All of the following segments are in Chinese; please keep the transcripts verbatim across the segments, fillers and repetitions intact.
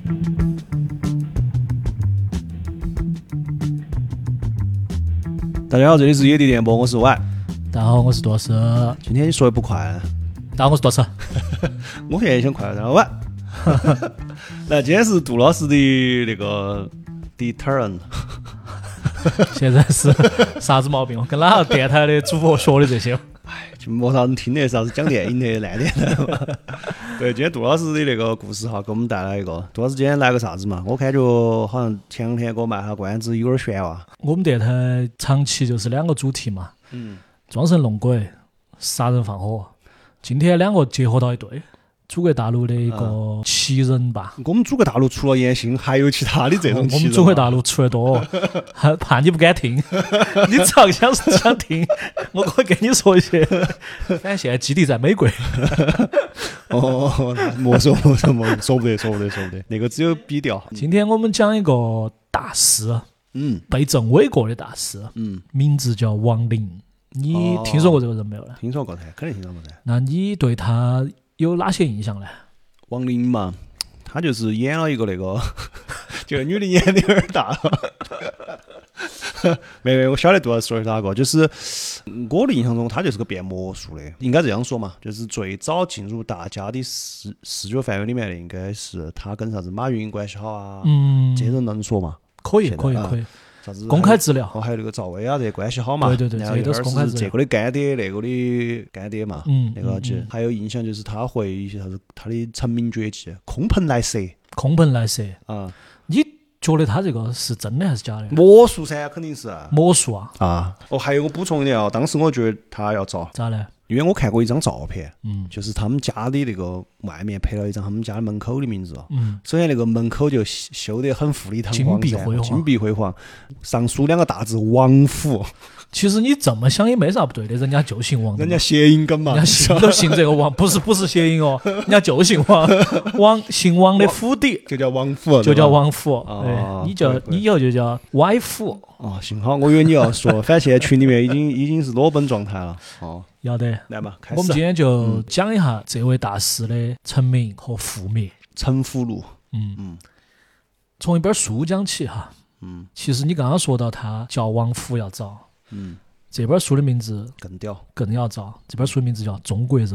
大家好，这里是野地电波，我是 Y。 大家好，我是多士。 今天你说的不快， 大家好，我是多士。 我现在也想快，然后 Y。那今天是杜老师的那个第一 turn。 现在是啥子毛病？我跟哪个电台的主播学的这些？ 哎，就没啥人听的，啥子讲电影的烂电台嘛。对，今天杜老师的那个故事哈，给我们带来一个。杜老师今天来个啥子嘛？我感觉好像前两天给我卖下关子，有点悬哇。 我们电台长期就是两个主题嘛，嗯，装神弄鬼、杀人放火。今天两个结合到一对。祖国大陆的一个奇人吧、 嗯，我们祖国大陆除了严信，还有其他的这种奇人、啊。 我们祖国大陆出的多，怕你不敢听，你只要想想听，我可以跟你说一些。反正现在基地在美国。 哦，莫说莫说莫说不得说不得说不得，那个只有比调。 今天我们讲一个大师，嗯，被政委过的大师，嗯，名字叫王林。你听说过这个人没有呢？ 听说过噻，肯定听说过噻。 那你对他有哪些印象呢？ 王林嘛，她就是演了一个那个，这个女的年龄有点大了。没没，我晓得杜老师说的是哪个，就是我的印象中，她就是个变魔术的，应该这样说嘛，就是最早进入大家的视视觉范围里面的，应该是她跟啥子马云关系好啊，嗯，这人能说嘛？ 可以可以可以。 啥子公开资料， 哦，还有那个赵薇啊，这些关系好嘛？ 对对对，这都是公开资料。 这个的干爹，那个的干爹嘛，嗯，那个就、嗯、还有印象就是他会一些啥子，他的成名绝技，空盆来射， 空盆来射啊！ 你觉得他这个是真的还是假的？ 魔术噻，肯定是魔术啊！ 啊，哦，还有我补充一点哦，当时我觉得他要遭咋呢？ 因为我看过一张照片，嗯，就是他们家的那个外面配了一张他们家门口的名字，嗯，首先那个门口就修得很富丽堂皇， 金碧辉煌， 金碧辉煌，上书两个大字王府。 其实你这么想也没啥不对的，人家就姓王， 人家谐音梗嘛， 人家姓都姓这个王，不是不是谐音哦，人家就姓王，王姓王的府邸就叫王府， 就叫王府， 哦， 你就你以后就叫歪府。 哦，幸好我以为你要说，反正现在群里面已经已经是裸奔状态了。哦， 要得， 来嘛，开始。 我们今天就讲一下这位大师的成名和覆灭。 陈福禄， 嗯嗯，从一本书讲起哈。嗯，其实你刚刚说到他叫王府要早，嗯，这本书的名字更屌， 更要早。这本书的名字叫《中国人》。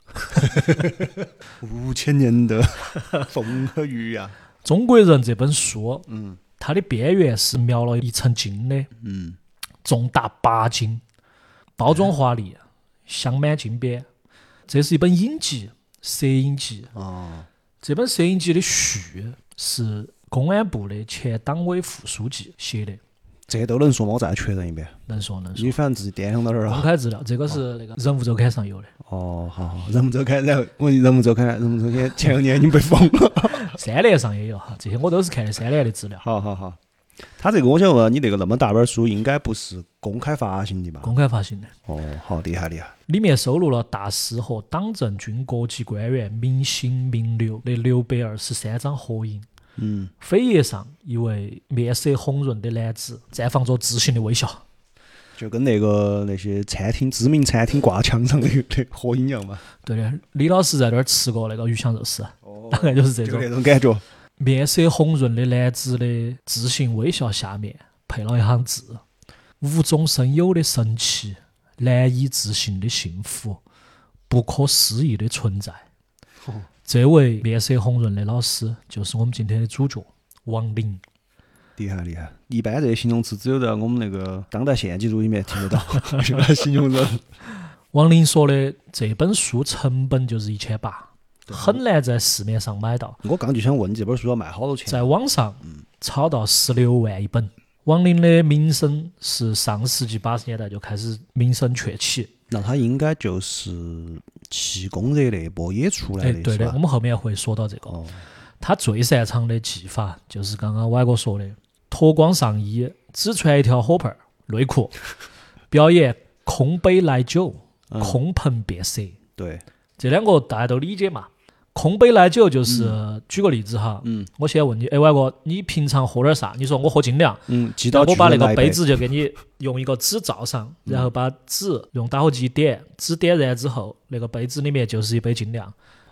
五千年的风和雨呀， 《中国人》这本书，嗯。它的边缘是描了一层金的，嗯，重达八斤，包装华丽，镶满金边。这是一本影集，摄影集。哦，这本摄影集的序是公安部的前党委副书记写的。 这些都能说吗？我再确认一遍。 能说能说。 你反正自己掂量到这儿了。 公开资料，这个是那个人物周刊上有的。 哦，好好，人物周刊，然后我人物周刊，人物周刊前两年已经被封了。 三联上也有哈，这些我都是看的三联的资料。 好好好，他这个我想问你，那个那么大本书应该不是公开发行的吧？ 公开发行的。 哦，好厉害厉害。 里面收录了大师和党政军国级官员、明星名流的六百二十三张合影。嗯，扉页上一位面色红润的男子绽放着自信的微笑， 就跟那个那些餐厅知名餐厅挂墙上的合影一样嘛。 对的，李老师在这儿吃过那个鱼香肉丝，哦、大概就是这种就那种感觉。 面色红润的男子的自信微笑下面配了一行字：无中生有的神奇，难以置信的幸福，不可思议的存在。哦，这位面色红润的老师就是我们今天的主角王林。 厉害厉害，一般这些形容词只有在我们那个当代县级录里面听得到，用来形容人。 王林说的这本书成本就是一千八，很难在市面上买到。 我刚就想问这本书要卖好多钱？ 在网上炒到十六万一本。王林的名声是上世纪八十年代就开始名声鹊起。 那他应该就是气功热那波也出来的， 哎，对的，我们后面会说到这个。哦，他最擅长的技法就是刚刚歪哥说的，脱光上衣，只穿一条火盆内裤，表演空杯来酒，嗯、空盆变色。 对， 这两个大家都理解嘛。空杯来酒就是、嗯、举个例子哈，嗯，我现在问你，哎，歪哥，你平常喝点啥？你说我喝精酿， 嗯， 我把那个杯子就给你用一个纸罩上，嗯、然后把纸用打火机点，纸点燃之后，那个杯子里面就是一杯精酿。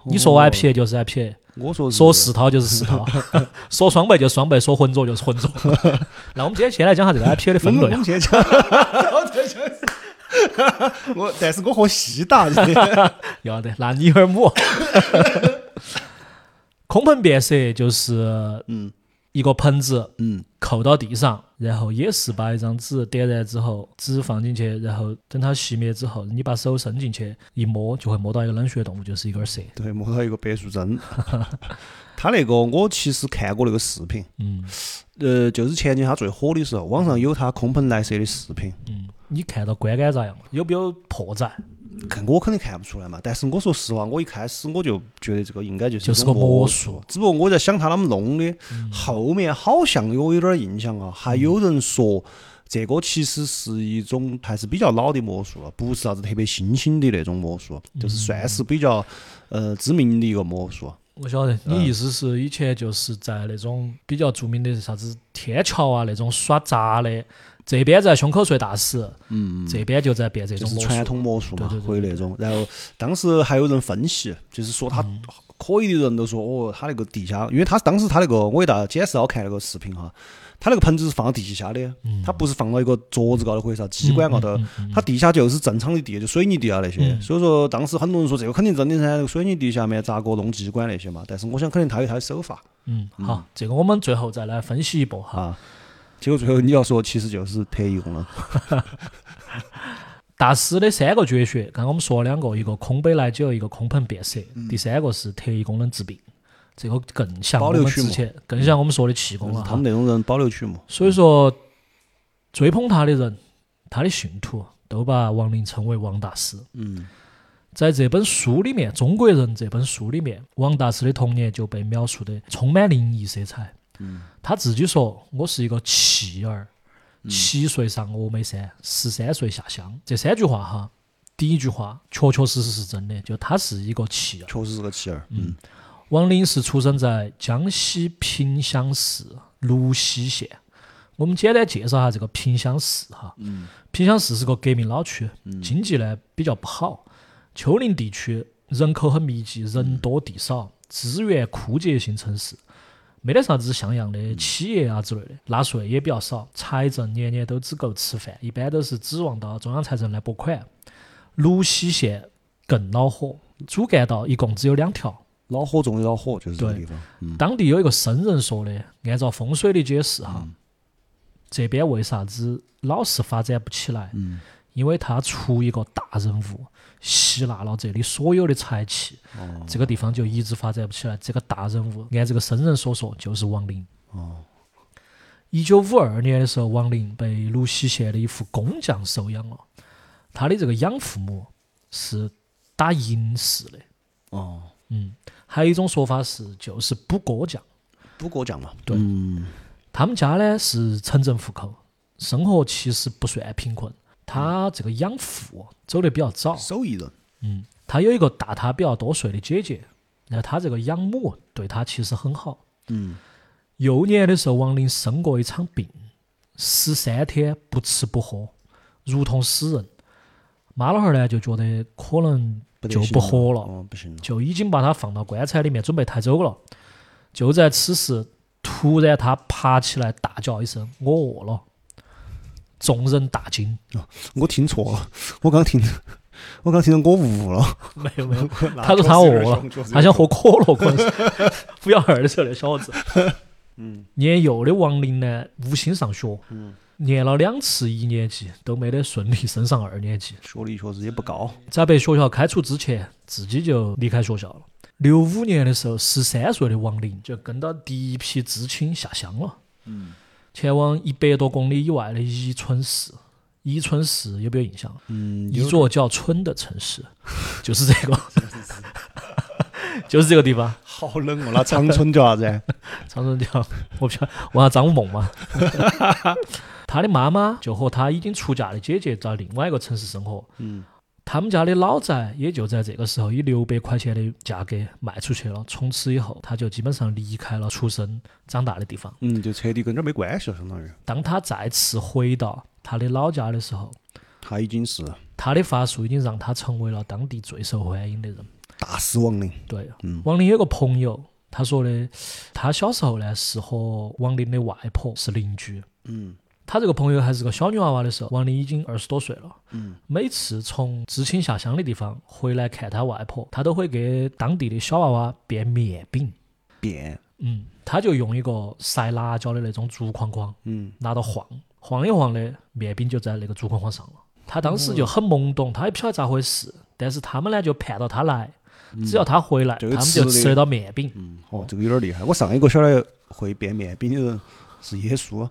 你说 I P A 就是 I P A， 我说说世涛就是世涛，说双倍就是双倍，说浑浊就是浑浊。那我们今天先来讲下这个 I P A 的分类。 我们先讲，我但是我喝西打要得，那你耳目。空盆变色就是嗯一个盆子嗯扣到地上，然后也是把一张纸点燃之后，纸放进去，然后等它熄灭之后，你把手伸进去一摸，就会摸到一个冷血动物，就是一根蛇。 对，摸到一个白素贞。他那个我其实看过那个视频，嗯，呃，就是前几他最火的时候，网上有他空盆来色的视频。 嗯，你看到观感咋样？有没有破绽？ 看我肯定看不出来嘛，但是我说实话，我一开始我就觉得这个应该就是就是个魔术， 只不过我在想他啷么弄的。嗯、后面好像我有点印象啊，还有人说这个其实是一种还是比较老的魔术了，不是啥子特别新兴的那种魔术，就是算是比较呃知名的一个魔术。 我晓得，你意思是以前就是在那种比较著名的啥子天桥啊那种耍杂的。这边在胸口碎大石，嗯，这边就在变这种魔术， 传统魔术嘛， 对对对会那种。然后当时还有人分析，就是说他可以的人都说，哦，他那个地下，因为他当时他那个，我给大家解释好看那个视频哈，他那个盆子是放到地下的，嗯、他不是放到一个桌子高头或者啥机关高头，嗯嗯嗯、他地下就是正常的地，就水泥地啊那些。嗯、所以说当时很多人说这个肯定真的噻，水泥地下面咋个弄机关那些嘛？但是我想肯定他有他的手法。 嗯，好，嗯、这个我们最后再来分析一波哈。 啊结果最后你要说，其实就是特异功能。 大师的三个绝学，刚刚我们说了两个，一个空杯来酒，一个空盆变色，嗯、第三个是特异功能治病，这个更像我们之前，更像我们说的气功了。 他们那种人保留曲目。 所以说，追捧他的人，他的信徒都把王林称为王大师。嗯，在这本书里面，《中国人》这本书里面，王大师的童年就被描述的充满灵异色彩。嗯，他自己说：“我是一个弃儿，七岁上峨眉山，十三岁下乡。”这三句话哈，第一句话确确实实是真的，就他是一个弃儿， 确实是个弃儿。嗯， 王林是出生在江西萍乡市泸溪县。我们简单介绍下这个萍乡市哈。嗯，萍乡市是个革命老区，经济呢比较不好，丘陵地区人口很密集，人多地少，资源枯竭性城市。没得啥子像样的企业啊之类的，纳税也比较少，财政年年都只够吃饭，一般都是指望到中央财政来拨款。泸溪县更恼火，主干道一共只有两条， 恼火中的恼火就是这个地方。 嗯、当地有一个僧人说的，按照风水的解释哈，嗯、这边为啥子老是发展不起来？嗯、因为他出一个大人物。吸纳了这里所有的财气，哦、这个地方就一直发展不起来。这个大人物，按这个僧人所说，就是王林。一九五二年的时候，王林被泸溪县的一户工匠收养了。他的这个养父母是打银饰的。哦，嗯，还有一种说法是，就是补锅匠。 补锅匠嘛， 对。嗯、他们家呢是城镇户口，生活其实不算贫困。他这个养父走得比较早， 手艺人， 嗯，他有一个大他比较多岁的姐姐，那他这个养母对他其实很好，嗯，幼年的时候，王林生过一场病，十三天不吃不喝，如同死人。妈老汉儿呢就觉得可能就不活了， 哦、不行了， 就已经把他放到棺材里面准备抬走了。就在此时，突然他爬起来大叫一声：“我饿了！”众人大惊、 哦，我听错了，我刚听，我刚听到我悟了， 没有没有，他说他饿了，他想喝可乐，可能是不要二的时候那小伙子。嗯，年幼的王林呢，无心上学，嗯，念了两次一年级都没得顺利升上二年级， 学历确实也不高。 在被学校开除之前，自己就离开学校了。六五年的时候，十三岁的王林就跟到第一批知青下乡了。嗯。前往一百多公里以外的宜春市，宜春市有没有印象？嗯，一座叫春的城市，就是这个，就是这个地方。 好冷哦，那长春叫啥子？ 长春叫我不晓得，问下张武梦嘛。他的妈妈就和他已经出嫁的姐姐在另外一个城市生活。嗯。他们家的老宅也就在这个时候以六百块钱的价格卖出去了。从此以后，他就基本上离开了出生长大的地方。 嗯，就彻底跟这没关系了，相当于。 当他再次回到他的老家的时候， 他已经是他的法术已经让他成为了当地最受欢迎的人。 大大师王林。 对，嗯、王林有个朋友，他说的，他小时候呢是和王林的外婆是邻居。 嗯， 他这个朋友还是个小女娃娃的时候，王林已经二十多岁了。 嗯， 每次从知青下乡的地方回来看他外婆，他都会给当地的小娃娃变面饼。 变？ 嗯，他就用一个塞辣椒的那种竹筐筐， 嗯， 拿到晃晃一晃的面饼就在那个竹筐筐上了。他当时就很懵懂，他也不晓得咋回事，但是他们呢就盼到他来，只要他回来， 嗯、 他们就吃得到面饼。 嗯，哦，这个有点厉害。我上一个晓得会变面饼的人是耶稣。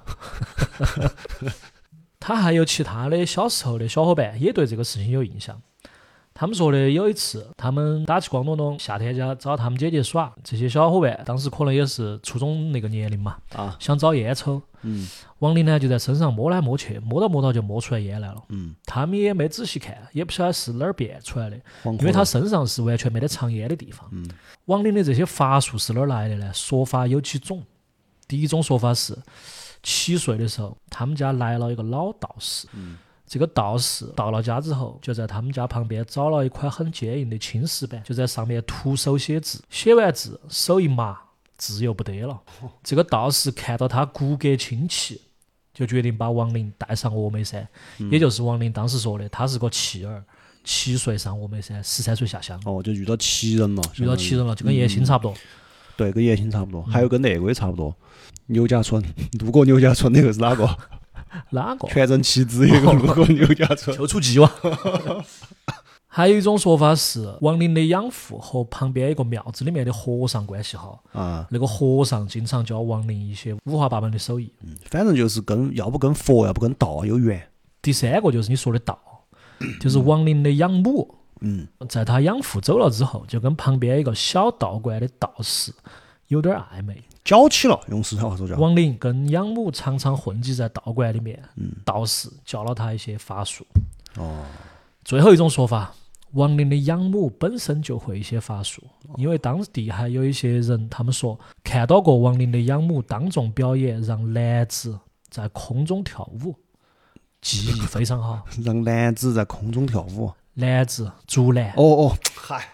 他还有其他的小时候的小伙伴也对这个事情有印象。他们说的有一次，他们打起光咚咚，夏天家找他们姐姐耍，这些小伙伴当时可能也是初中那个年龄嘛， 啊， 想找烟抽。 嗯， 王林呢就在身上摸来摸去，摸到摸到就摸出来烟来了。 嗯， 他们也没仔细看，也不晓得是哪儿变出来的，因为他身上是完全没得藏烟的地方。 嗯， 王林的这些法术是哪儿来的呢？说法有几种。第一种说法是，七岁的时候，他们家来了一个老道士。 嗯， 这个道士到了家之后，就在他们家旁边找了一块很坚硬的青石板，就在上面徒手写字。写完字，手一麻，字又不得了。这个道士看到他骨骼清奇，就决定把王林带上峨眉山， 嗯、 也就是王林当时说的，他是个弃儿，七岁上峨眉山，十三岁下乡。 哦，就遇到奇人了， 遇到奇人了，就跟叶星差不多。 嗯、对，跟叶星差不多，还有跟那个也差不多。牛家村，路过牛家村那个是哪个？ 哪个？ 全真七子一个路过牛家村， 就出鸡哇。还有一种说法是，王林的养父和旁边一个庙子里面的和尚关系好啊， 那个和尚经常教王林一些五花八门的手艺。 嗯，反正就是跟要不跟佛，要不跟道有缘。 第三个就是你说的道，就是王林的养母。 嗯， 在他养父走了之后，就跟旁边一个小道观的道士有点暧昧。 搅起了，用四川话说叫。 王林跟养母常常混迹在道观里面， 嗯， 道士教了他一些法术。 哦， 最后一种说法，王林的养母本身就会一些法术，因为当地还有一些人，他们说看到过王林的养母当众表演让男子在空中跳舞，技艺非常好。 让男子在空中跳舞？ 男子，竹篮。 哦哦，嗨。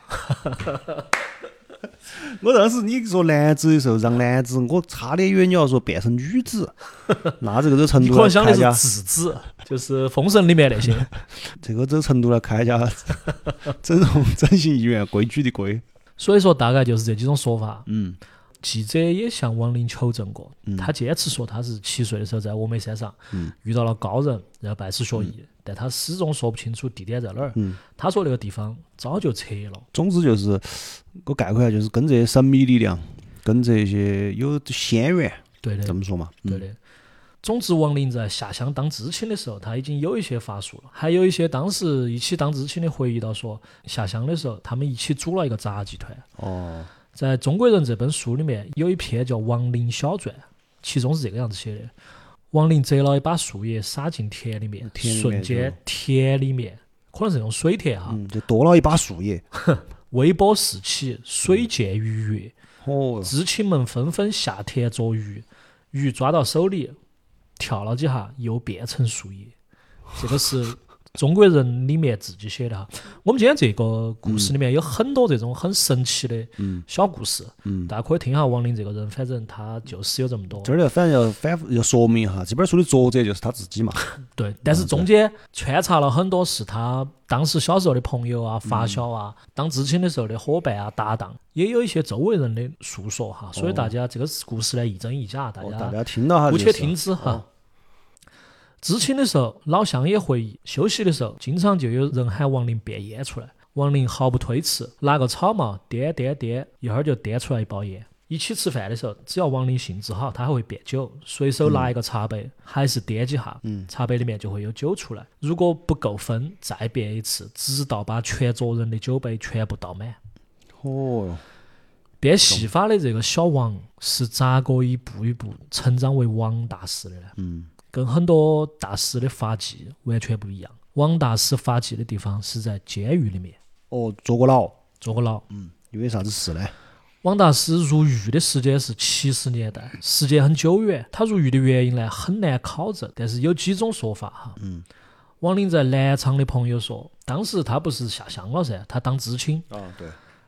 我当时你说男子的时候，让男子，我差点以为你要说变成女子，那这个这程度， 你可能想的是子子，就是《封神》里面那些。 这个这个程度来开一下整容整形医院规矩的规。 所以说，大概就是这几种说法。 嗯， 记者也向王林求证过， 嗯、 他坚持说他是七岁的时候在峨眉山上、 嗯、 遇到了高人，然后拜师学艺、嗯，但他始终说不清楚地点在哪儿。 嗯、 他说那个地方早就撤了。 总之就是，我概括一下，就是跟这些神秘力量，跟这些有仙缘， 对的， 这么说嘛？嗯、 对的。总之，王林在下乡当知青的时候，他已经有一些法术了。还有一些当时一起当知青的回忆到说，下乡的时候，他们一起组了一个杂技团。 哦。 在《中国人》这本书里面有一篇叫《王林小传》，其中是这个样子写的：王林折了一把树叶撒进田里面， 田里面瞬间田里面可能是那种水田哈、 嗯，就多了一把树叶， 微波四起，水溅鱼跃。 哦， 知青们纷纷下田捉鱼，鱼抓到手里，跳了几下又变成树叶。这个是中国人里面自己写的哈。我们今天这个故事里面有很多这种很神奇的小故事， 嗯嗯、 大家可以听下王林这个人，反正他就是有这么多。 这儿反正要反复要说明一下，这本书的作者就是他自己嘛。 对，但是中间穿插了很多是他当时小时候的朋友啊、发小啊、嗯、当知青的时候的伙伴啊、搭档，也有一些周围人的述说哈。所以大家这个故事呢一真一假，大家、 哦、大家听到哈， 姑且听之哈。 哦知青的时候，老乡也回忆，休息的时候，经常就有人喊王林变烟出来。王林毫不推辞，拿个草帽颠颠颠，一会儿就颠出来一包烟。一起吃饭的时候，只要王林兴致好，他还会变酒，随手拿一个茶杯，嗯、还是颠几下， 嗯、 茶杯里面就会有酒出来。如果不够分，再变一次，直到把全桌人的酒杯全部倒满。 哦， 变戏法的这个小王是咋个一步一步成长为王大师的呢？ 嗯。 跟很多大师的发迹完全不一样。王大师发迹的地方是在监狱里面。 哦，坐过牢， 坐过牢。 嗯，因为啥子事呢？ 王大师入狱的时间是七十年代，时间很久远。他入狱的原因呢，很难考证，但是有几种说法哈。 嗯。 王林在南昌的朋友说，当时他不是下乡了噻，他当知青。 啊，对。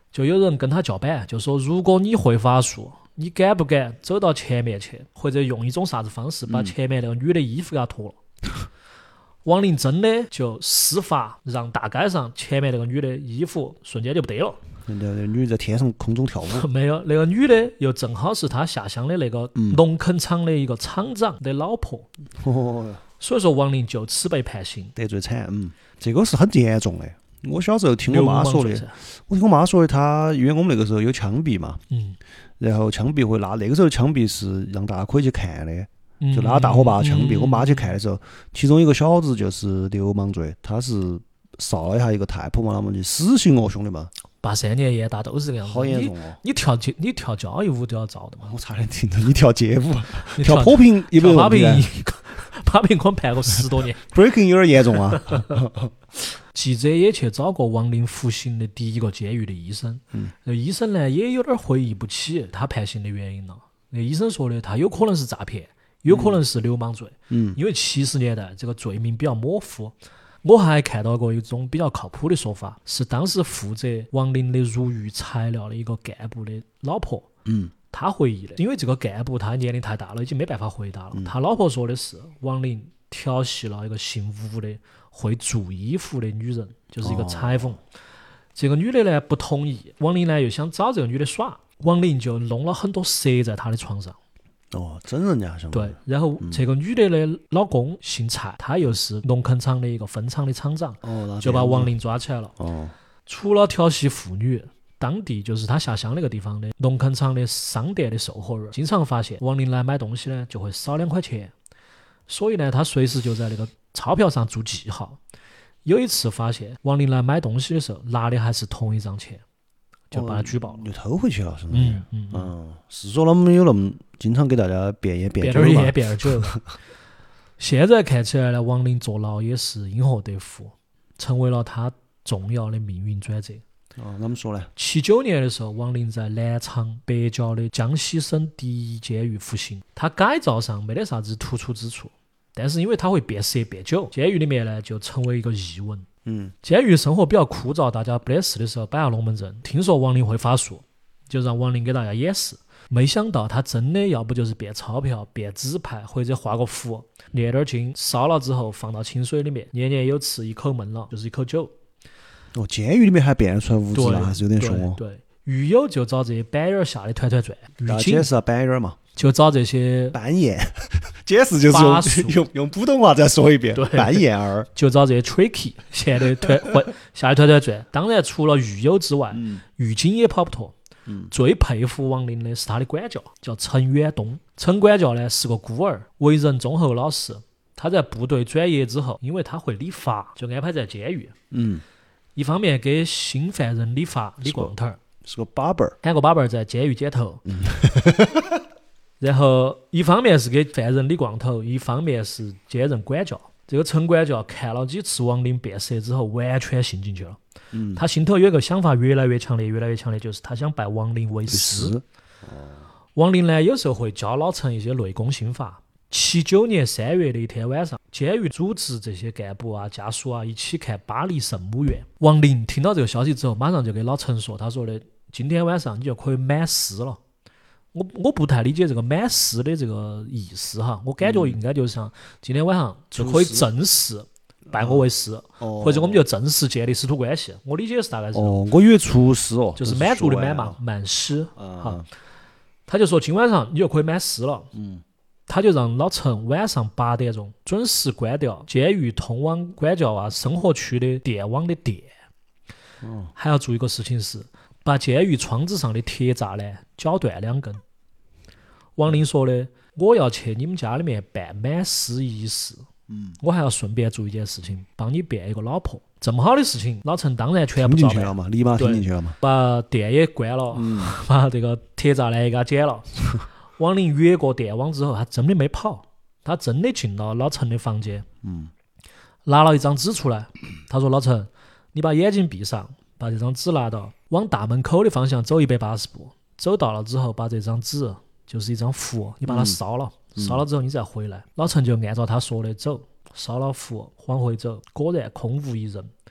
就有人跟他叫板，就说如果你会法术，你敢不敢走到前面去，或者用一种啥子方式把前面那个女的衣服给她脱了？王林真的就施法让大街上前面那个女的衣服瞬间就不得了。 那个女的在天上空中跳舞。 没有，那个女的又正好是他下乡的那个农垦场的一个厂长的老婆。 哦， 所以说王林就此被判刑， 得罪惨。嗯，这个是很严重的。我小时候听我妈说的， 流氓罪噻我听我妈说的，她因为我们那个时候有枪毙嘛， 嗯， 然后枪毙会拉，那个时候枪毙是让大家可以去看的， 嗯就拉大火把枪毙。 嗯我妈去看的时候，其中一个小子就是流氓罪，他是烧了一下一个太婆嘛，他们就死刑哦，兄弟们， 八三年严打都是这个样子。 好严重哦！ 你你跳街你跳交谊舞都要遭的嘛？ 我差点听到你跳街舞， 你跳坡平也不跳趴平用问题， 趴平可能判过十多年。 breaking 有点严重啊。 记者也去找过王林服刑的第一个监狱的医生， 嗯， 那医生呢也有点回忆不起他判刑的原因了。那医生说的，他有可能是诈骗，有可能是流氓罪， 嗯， 因为七十年代这个罪名比较模糊。我还看到过一种比较靠谱的说法，是当时负责王林的入狱材料的一个干部的老婆， 嗯， 他回忆的，因为这个干部他年龄太大了，已经没办法回答了。 嗯、 他老婆说的是，王林调戏了一个姓吴的会做衣服的女人，就是一个裁缝。哦、这个女的呢不同意，王林呢又想找这个女的耍，王林就弄了很多蛇在她的床上。 哦，整人家是吗？ 对，然后这个女的的老公姓蔡，他又是农垦场的一个分厂的厂长， 哦， 就把王林抓起来了。 哦， 除了调戏妇女，当地就是他下乡那个地方的农垦场的商店的售货员，经常发现王林来买东西呢就会少两块钱，所以呢他随时就在那个钞票上做记号。有一次发现王林来买东西的时候拿的还是同一张钱，就把他举报了。 又偷回去了，是吗？ 嗯嗯嗯，是说他们有那么经常给大家变烟变酒变点烟变点酒。现在看起来呢，王林坐牢也是因祸得福，成为了他重要的命运转折。 哦，怎么说呢？ 七九年的时候，王林在南昌北郊的江西省第一监狱服刑。他改造上没得啥子突出之处，但是因为他会变色变酒，监狱里面呢就成为一个异闻。 嗯， 监狱生活比较枯燥，大家不得事的时候摆下龙门阵。听说王林会法术，就让王林给大家演示。没想到他真的要不就是变钞票、变纸牌，或者画个符，念点经，烧了之后放到清水里面，年年有次一口闷了，就是一口酒。 哦，监狱里面还变得出来物质了，还是有点凶哦。 对，对狱友就找这些板眼下的团团转， 大家解释下板眼嘛， 就找这些半眼，解释就是用用用普通话再说一遍，半眼儿， 就找这些 tricky 下的团混下的团团转。当然，除了狱友之外， 嗯、 狱警也跑不脱。 嗯、 最佩服王林的是他的管教，叫陈远东。陈管教呢是个孤儿，为人忠厚老实。他在部队转业之后，因为他会理发，就安排在监狱。 嗯。 一方面给新犯人理发理光头， 是个把本儿， 喊个把本儿在监狱剪头。 嗯、 然后一方面是给犯人理光头，一方面是兼任管教。这个陈管教看了几次王林变色之后，完全信进去了。 嗯、 他心头有一个想法越来越强烈，越来越强烈，就是他想拜王林为师。 哦、 王林呢，有时候会教老陈一些内功心法。七九年三月的一天晚上，监狱组织这些干部啊、家属啊一起看《巴黎圣母院》。王林听到这个消息之后，马上就给老陈说：“他说的，今天晚上你就可以满师了。”我我不太理解这个满师的这个意思哈，我感觉应该就是像今天晚上就可以正式拜我为师， 哦、 或者我们就正式建立师徒关系。我理解是大概是哦，我以为出师哦， 就是满足的满嘛，满师啊。 哈，他就说今晚上你就可以满师了。 嗯。 他就让老陈晚上八点钟准时关掉监狱通往管教啊生活区的电网的电。 哦、 还要做一个事情是把监狱窗子上的铁栅栏绞断两根。王林说的，我要去你们家里面办满师仪式， 嗯， 我还要顺便做一件事情，帮你变一个老婆。这么好的事情，老陈当然全部照办了嘛，立马听进去了嘛， 把电也关了， 嗯、 把这个铁栅栏也给他剪了。王林越过电网之后，他真的没跑，他真的进了老陈的房间， 嗯， 拿了一张纸出来，他说：“老陈，你把眼睛闭上，把这张纸拿到，往大门口的方向走一百八十步，走到了之后，把这张纸就是一张符，你把它烧了， 嗯、 烧了之后你再回来。”老陈就按照他说的走，烧了符，往回走，果然空无一人。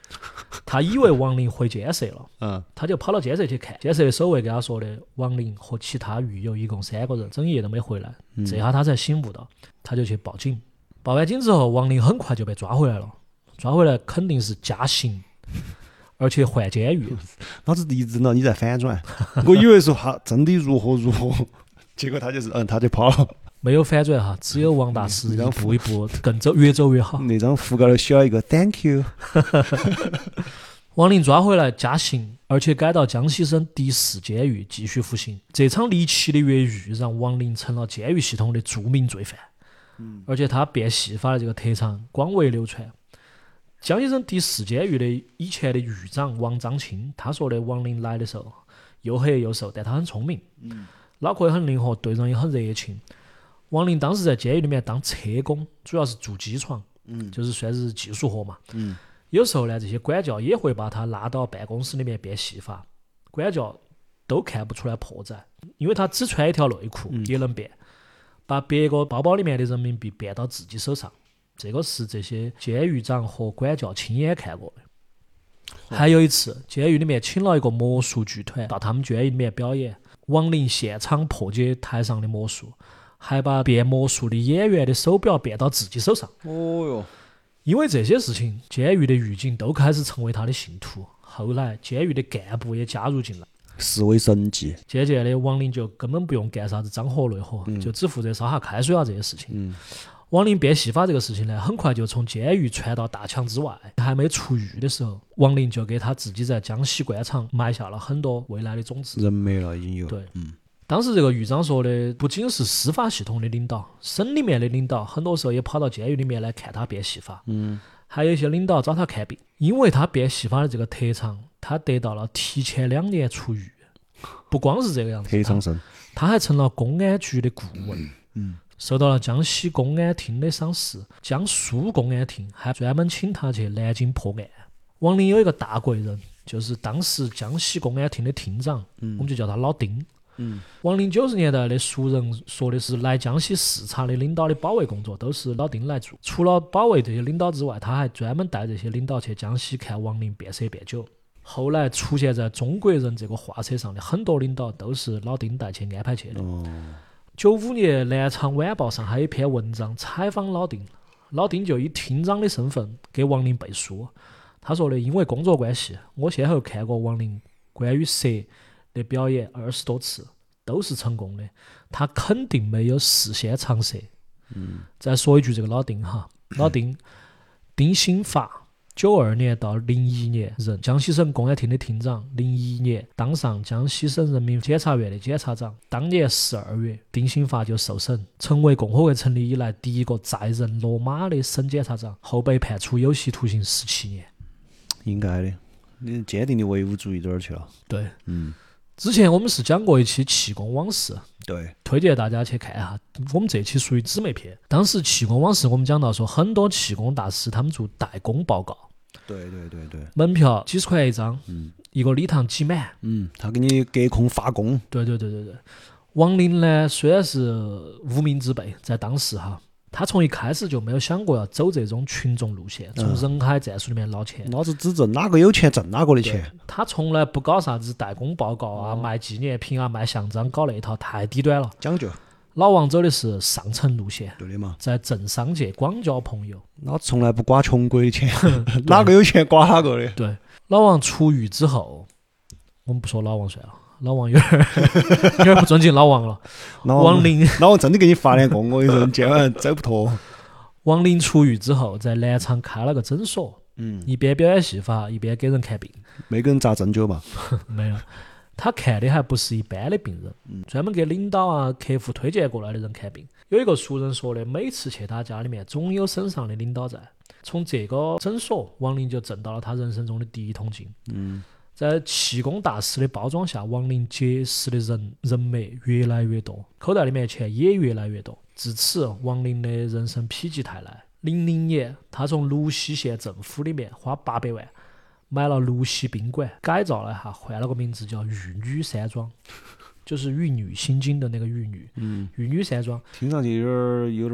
他以为王林回建设了， 嗯， 他就跑到建设去看。建设的守卫跟他说的，王林和其他狱友一共三个人，整夜都没回来。 嗯这下他才醒悟到，他就去报警。报完警之后，王林很快就被抓回来了。抓回来肯定是加刑，而且换监狱。 老子一直呢你在反转，我以为说他真的如何如何，结果他就是嗯他就跑了。 没有反转哈，只有王大师一步一步更走越走越好。 那张副稿需要一个 Thank you。 王林抓回来加刑，而且改到江西省第四监狱继续服刑。这场离奇的越狱让王林成了监狱系统的著名罪犯，嗯、而且他变戏法的这个特长广为流传。江西省第四监狱的以前的狱长王章清，他说的王林来的时候又黑又瘦，但他很聪明，嗯、脑壳也很灵活，对人也很热情。王林当时在监狱里面当车工，主要是做机床，嗯、就是算是技术活嘛。嗯有时候呢，这些管教也会把他拉到办公室里面变戏法，管教都看不出来破绽，因为他只穿一条内裤也能变，把别个包包里面的人民币变到自己手上，这个是这些监狱长和管教亲眼看过的。还有一次，监狱里面请了一个魔术剧团到他们监狱里面表演，王林现场破解台上的魔术，还把变魔术的演员的手表变到自己手上。 哦哟。 因为这些事情，监狱的狱警都开始成为他的信徒。后来，监狱的干部也加入进来， 视为神迹。 渐渐的，王林就根本不用干啥子脏活累活， 嗯、 就只负责烧下开水啊这些事情。 嗯、 王林变戏法这个事情呢，很快就从监狱传到大墙之外。还没出狱的时候，王林就给他自己在江西官场埋下了很多未来的种子。 人没了，已经有。 对， 嗯。 当时这个狱长说的，不仅是司法系统的领导，省里面的领导很多时候也跑到监狱里面来看他变戏法。 嗯， 还有一些领导找他看病，因为他变戏法的这个特长，他得到了提前两年出狱。不光是这个样子， 特长生， 他还成了公安局的顾问， 嗯， 受到了江西公安厅的赏识，江苏公安厅还专门请他去南京破案。王林有一个大贵人，就是当时江西公安厅的厅长，嗯、我们就叫他老丁。嗯，王林九十年代的熟人说的是，来江西视察的领导的保卫工作都是老丁来做。除了保卫这些领导之外，他还专门带这些领导去江西看王林变色变酒。后来出现在中国人这个画册上的很多领导都是老丁带去安排去的。九五、哦、年南昌晚报上还有一篇文章采访老丁，老丁就以厅长的身份给王林背书。他说的，因为工作关系，我先后看过王林关于蛇的表演二十多次，都是成功的，他肯定没有事先尝试。嗯，再说一句这个老丁哈，老丁丁兴发，九二年到零一年任江西省公安厅的厅长，零一年当上江西省人民检察院的检察长。当年十二月，丁兴发就受审，成为共和国成立以来第一个在任落马的省检察长，后被判处有期徒刑十七年。 应该的，你坚定的唯物主义这儿去了。 对， 嗯。 之前我们是讲过一期气功往事， 对， 推荐大家去看一下。我们这期属于姊妹篇。当时气功往事我们讲到说，很多气功大师他们做代工报告， 对对对对， 门票几十块一张，嗯，一个礼堂挤满， 嗯，他给你隔空发功。 对对对对对。王林呢，虽然是无名之辈，在当时哈，他从一开始就没有想过要走这种群众路线，从人海战术里面捞钱。 老子只挣哪个有钱挣哪个的钱。 他从来不搞啥子代工报告啊、哦、卖纪念品啊、卖象章，搞那一套太低端了。 讲究。 老王走的是上层路线， 对的嘛， 在政商界广交朋友。 老子从来不刮穷鬼的钱，哪个有钱刮哪个的。 对，老王出狱之后，我们不说老王算了。老王有点有点不尊敬老王了。王林， 老王真的给你发点功，我跟你说，今晚走不脱。 王林出狱之后，在南昌开了个诊所， 嗯， 一边表演戏法，一边给人看病。 没给人扎针灸吧？ 没有，他看的还不是一般的病人，嗯、专门给领导啊、客户推荐过来的人看病。有一个熟人说的，每次去他家里面，总有省上的领导在。从这个诊所，王林就挣到了他人生中的第一桶金。嗯。在气功大师的包装下，王林结识的人人脉越来越多，口袋里面钱也越来越多。自此，王林的人生否极泰来。零零年，他从泸溪县政府里面花八百万买了泸溪宾馆，改造了一下，换了个名字叫玉女山庄，就是玉女心经的那个玉女。嗯，玉女山庄听上去有点有点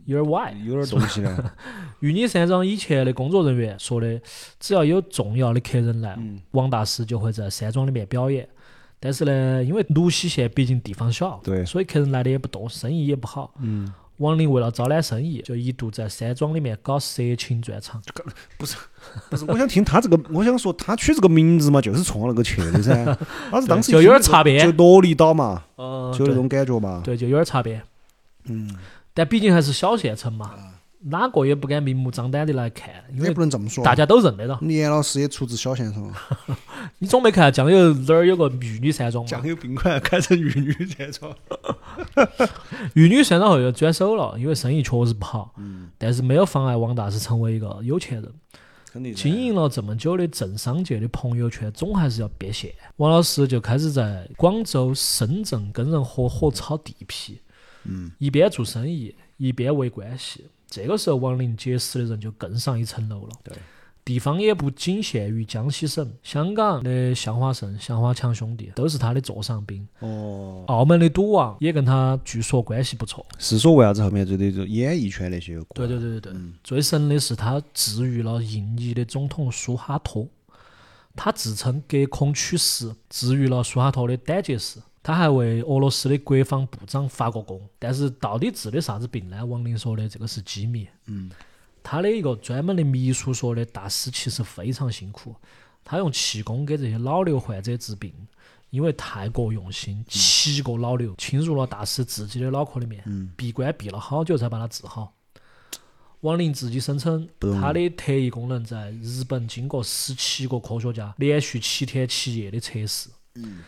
有点歪。 有点东西呢。 玉女山庄以前的工作人员说的，只要有重要的客人来， 嗯、 王大师就会在山庄里面表演。但是呢，因为芦溪县毕竟地方小， 对， 所以客人来的也不多，生意也不好。 嗯， 王林为了招揽生意，就一度在山庄里面搞色情专场。 不是，不是，我想听他这个，我想说他取这个名字嘛，就是冲那个去的噻。他是当时就有点差别， 就萝莉岛嘛， 嗯， 就那种感觉嘛。 对，就有点差别。 嗯， 但毕竟还是小县城嘛。哪个也不敢明目张胆的来看，因为也不能这么说， 大家都认得到。 严老师也出自小县城， 你总没看江油哪儿有个玉女山庄吗？ 江油宾馆改成玉女山庄， 玉女山庄后又转手了，因为生意确实不好。 嗯， 但是没有妨碍王大师成为一个有钱人。 肯定经营了这么久的政商界的朋友圈，总还是要变现。王老师就开始在广州、深圳跟人合伙炒地皮， 嗯， 一边做生意，一边维关系。这个时候，王林结识的人就更上一层楼了。 对， 地方也不仅限于江西省，香港的向华盛、向华强兄弟都是他的座上宾。 哦， 澳门的赌王也跟他据说关系不错。 是说为啥子后面就得就演艺圈那些有关？ 对对对对对， 嗯、 最神的是他治愈了印尼的总统苏哈托，他自称隔空取石，治愈了苏哈托的胆结石。他还为俄罗斯的国防部长发过功，但是到底治的啥子病呢？王林说的这个是机密。 嗯， 他的一个专门的秘书说的，大师其实非常辛苦，他用气功给这些脑瘤患者治病，因为太过用心，七个脑瘤侵入了大师自己的脑壳里面， 嗯、 闭关闭了好久才把它治好。王林自己声称，他的特异功能在日本经过十七个科学家连续七天七夜的测试。 嗯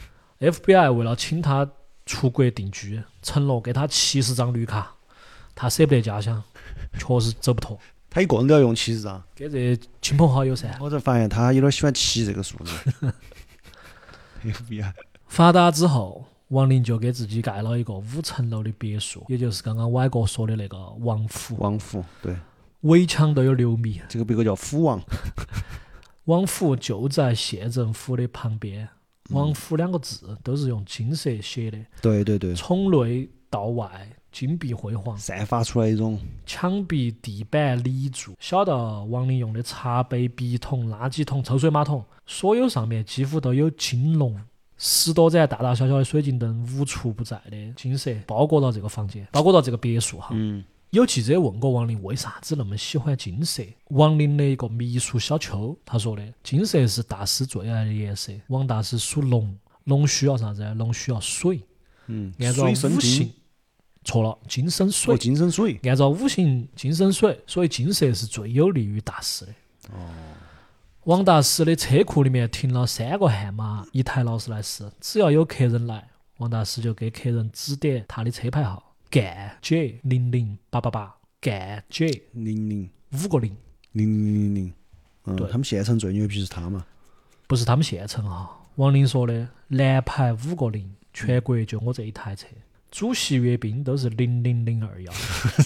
F B I 为了请他出国定居，承诺给他七十张绿卡，他舍不得家乡，确实走不脱。 他一个人都要用七十张， 给这亲朋好友噻。 我才发现他有点喜欢七这个数字。F B I 发达之后，王林就给自己盖了一个五层楼的别墅，也就是刚刚歪哥说的那个王府。 王府，对， 围墙都有六米。 这个别个叫府王。 王府就在县政府的旁边。王府两个字都是用金色写的， 对对对， 从内到外金碧辉煌， 散发出来一种墙壁、地板、立柱，小到王林用的茶杯、笔筒、垃圾桶、抽水马桶，所有上面几乎都有金龙，十多盏大大小小的水晶灯无处不在的金色包裹到这个房间，包裹到这个别墅哈。 嗯。 有记者问过王林为啥子那么喜欢金色，王林的一个秘书小邱他说的，金色是大师最爱的颜色。王大师属龙，龙需要啥子？龙需要水。 嗯， 按照五行，错了，金生水。 哦，金生水。 按照五行金生水，所以金色是最有利于大师的。 哦。 王大师的车库里面停了三个悍马，一台劳斯莱斯，只要有客人来，王大师就给客人指点他的车牌号。赣 J 零零八八八，赣 J 零零五个零零零零零，嗯， 对， 他们县城最牛逼是他嘛？ 不是他们县城哈，王林说的，蓝牌五个零，全国就我这一台车，主席阅兵都是零零零二幺。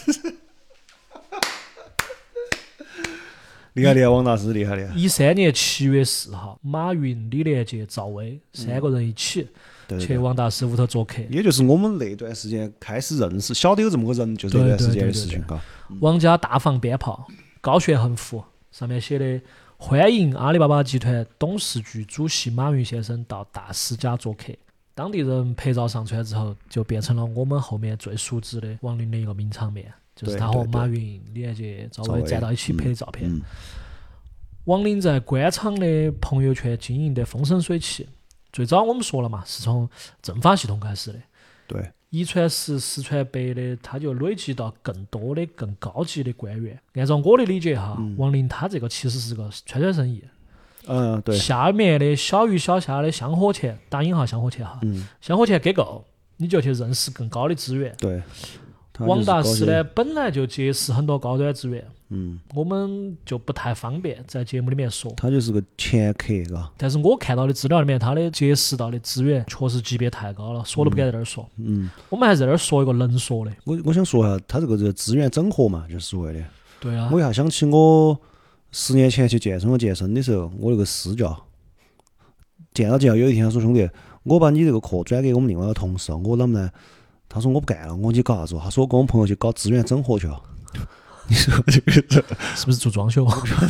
厉害厉害，王大师厉害厉害。 一三年七月四号，马云、李连杰、赵薇三个人一起。 对对对， 去王大师屋头做客， 也就是我们那段时间开始认识，晓得有这么个人，就是那段时间的事情。 王家大放鞭炮，高悬横幅，上面写的“欢迎阿里巴巴集团董事局主席马云先生到大师家做客”。当地人拍照上传之后，就变成了我们后面最熟知的王林的一个名场面，就是他和马云、李连杰、赵薇站到一起拍的照片。 嗯嗯、 王林在官场的朋友圈经营得风生水起。最早我们说了嘛，是从政法系统开始的。 对， 一传十，十传百的，他就累积到更多的、更高级的官员。按照我的理解哈，嗯、王林他这个其实是个圈圈生意。 嗯，对。 下面的小鱼小虾的香火钱，打引号香火钱哈， 嗯、 香火钱给够，你就去认识更高的资源。 对。 王大师呢，本来就结识很多高端资源。 嗯， 我们就不太方便在节目里面说。 他就是个前客，嘎。 但是我看到的资料里面，他的结识到的资源确实级别太高了，说都不敢在这儿说。 嗯， 我们还在这儿说一个能说的。 我我想说一下，他这个这个资源整合嘛，就是所谓的。 对啊。 我一下想起我十年前去健身房健身的时候，我那个私教见到见到有一天他说：“兄弟，我把你这个课转给我们另外一个同事，我能不能他说我不干了，我去搞啥子？他说我跟我朋友去搞资源整合去了。你说这个是不是做装修？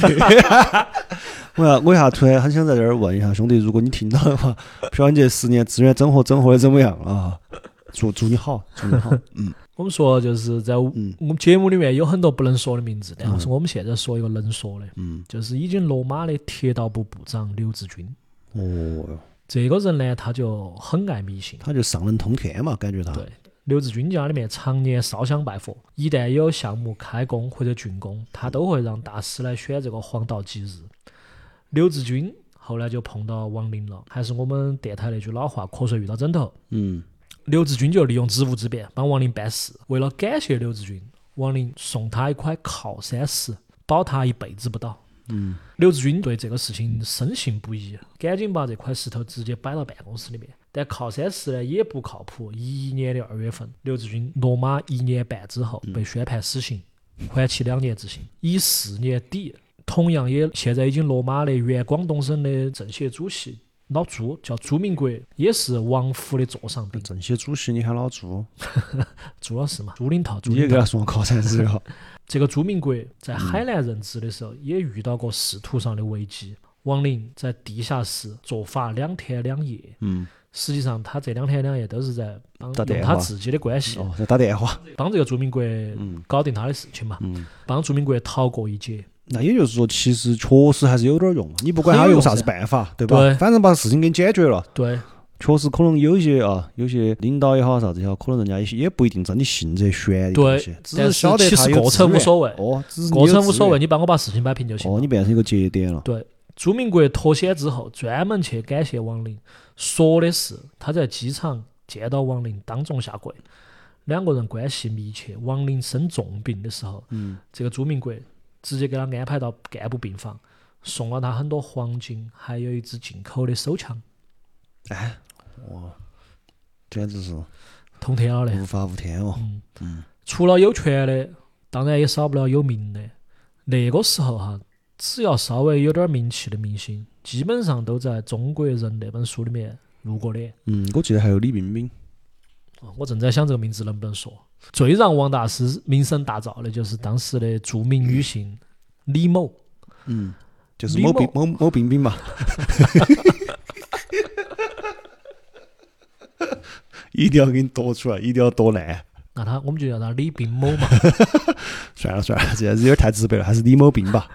我呀，我一下突然很想在这儿问一下兄弟，如果你听到的话，不晓得你这十年资源整合整合的怎么样啊？祝祝你好，祝你好。嗯， 我们说就是在我们节目里面有很多不能说的名字，但是我们现在说一个能说的，嗯，就是已经落马的铁道部部长刘志军。 哦哟， 这个人呢，他就很爱迷信， 他就上能通天嘛，感觉他。 对。刘志军家里面常年烧香拜佛，一旦有项目开工或者竣工，他都会让大师来选这个黄道吉日。刘志军后来就碰到王林了，还是我们电台那句老话，瞌睡遇到枕头。 嗯， 刘志军就利用职务之便帮王林办事。为了感谢刘志军，王林送他一块靠山石，保他一辈子不倒。 嗯， 刘志军对这个事情深信不疑，赶紧把这块石头直接摆到办公室里面。但靠山石呢也不靠谱。一一年的二月份，刘志军落马一年半之后被宣判死刑，缓期两年执行。一四年底，同样也现在已经落马的原广东省的政协主席老朱，叫朱明国，也是王府的座上宾。 政协主席你喊老朱？ 朱老师嘛，朱领导。 你也给他送靠山石了。 这个朱明国在海南任职的时候，也遇到过仕途上的危机。王林在地下室坐法两天两夜。 嗯。 实际上，他这两天两夜都是在帮用他自己的关系， 哦，在打电话， 帮这个朱明国搞定他的事情嘛， 嗯、 帮朱明国逃过一劫。 那也就是说，其实确实还是有点用。你不管他用啥子办法，对吧？ 对， 反正把事情给你解决了。 对， 确实可能有一些啊，有些领导也好，啥子也好，可能人家也也不一定真的信这玄的东西，只是晓得其实过程无所谓。 哦， 过程无所谓，你帮我把事情摆平就行。 哦，你变成一个节点了。 对。朱明国脱险之后，专门去感谢王林，说的是他在机场见到王林，当众下跪，两个人关系密切。王林生重病的时候， 嗯， 这个朱明国直接给他安排到干部病房，送了他很多黄金，还有一支进口的手枪。 哎，哇，简直是通天了的， 无法无天哦。 嗯嗯， 除了有权的，当然也少不了有名的。那个时候哈。只要稍微有点名气的明星，基本上都在《中国人》那本书里面露过脸。 嗯，我记得还有李冰冰。 我正在想这个名字能不能说。最让王大师名声大噪的就是当时的著名女性李某。 嗯，就是某冰某某冰冰嘛。一定要给你躲出来，一定要躲烂。 那他我们就叫他李冰某嘛。 算了算了，这样子有点太直白了，还是李某冰吧。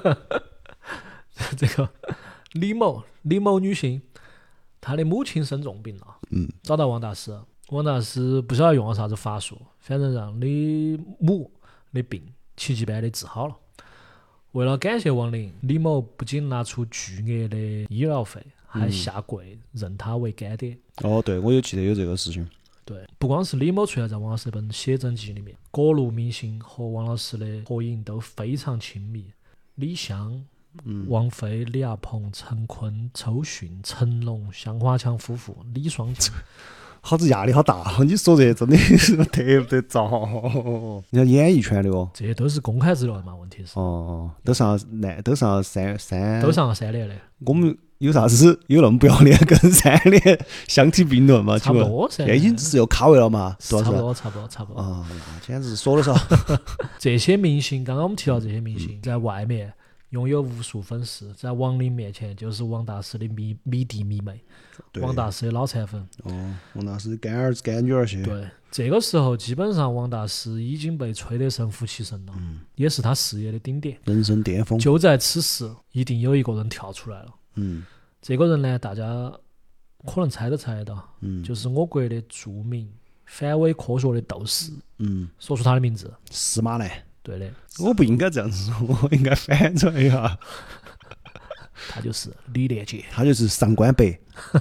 这个李某李某女性，她的母亲生重病了， 嗯， 找到王大师，王大师不晓得用了啥子法术，反正让李母的病奇迹般的治好了。为了感谢王林，李某不仅拿出巨额的医疗费，还下跪认他为干爹。 哦，对，我有记得有这个事情。 对，不光是李某出现在王老师那本写真集里面，各路明星和王老师的合影都非常亲密。李湘、嗯、王菲、李亚鹏、陈坤、周迅、成龙、向华强夫妇、李双泽。 好子压力好大，你说这真的是得不得着？你看演艺圈的哦， 这些都是公开资料的嘛？问题是哦，都上那都上三三， 都上了三年的。 我们有啥子有那么不要脸跟三年相提并论嘛？ 差不多噻， 已经是有卡位了嘛？ 差不多，差不多，差不多。 啊，那简直说了少。 这些明星，刚刚我们提到这些明星，在外面拥有无数粉丝，在王林面前就是王大师的迷迷弟迷妹，王大师的脑残粉。 哦，王大师干儿子干女儿些。 对，这个时候基本上王大师已经被吹得神乎其神了，嗯，也是他事业的顶点， 人生巅峰。 就在此时，一定有一个人跳出来了。 嗯， 这个人呢，大家可能猜都猜得到，嗯，就是我国的著名反伪科学的斗士。 嗯， 说出他的名字， 司马南。 对的， 我不应该这样子说，我应该反转一下。 他就是李连杰， 他就是上官白。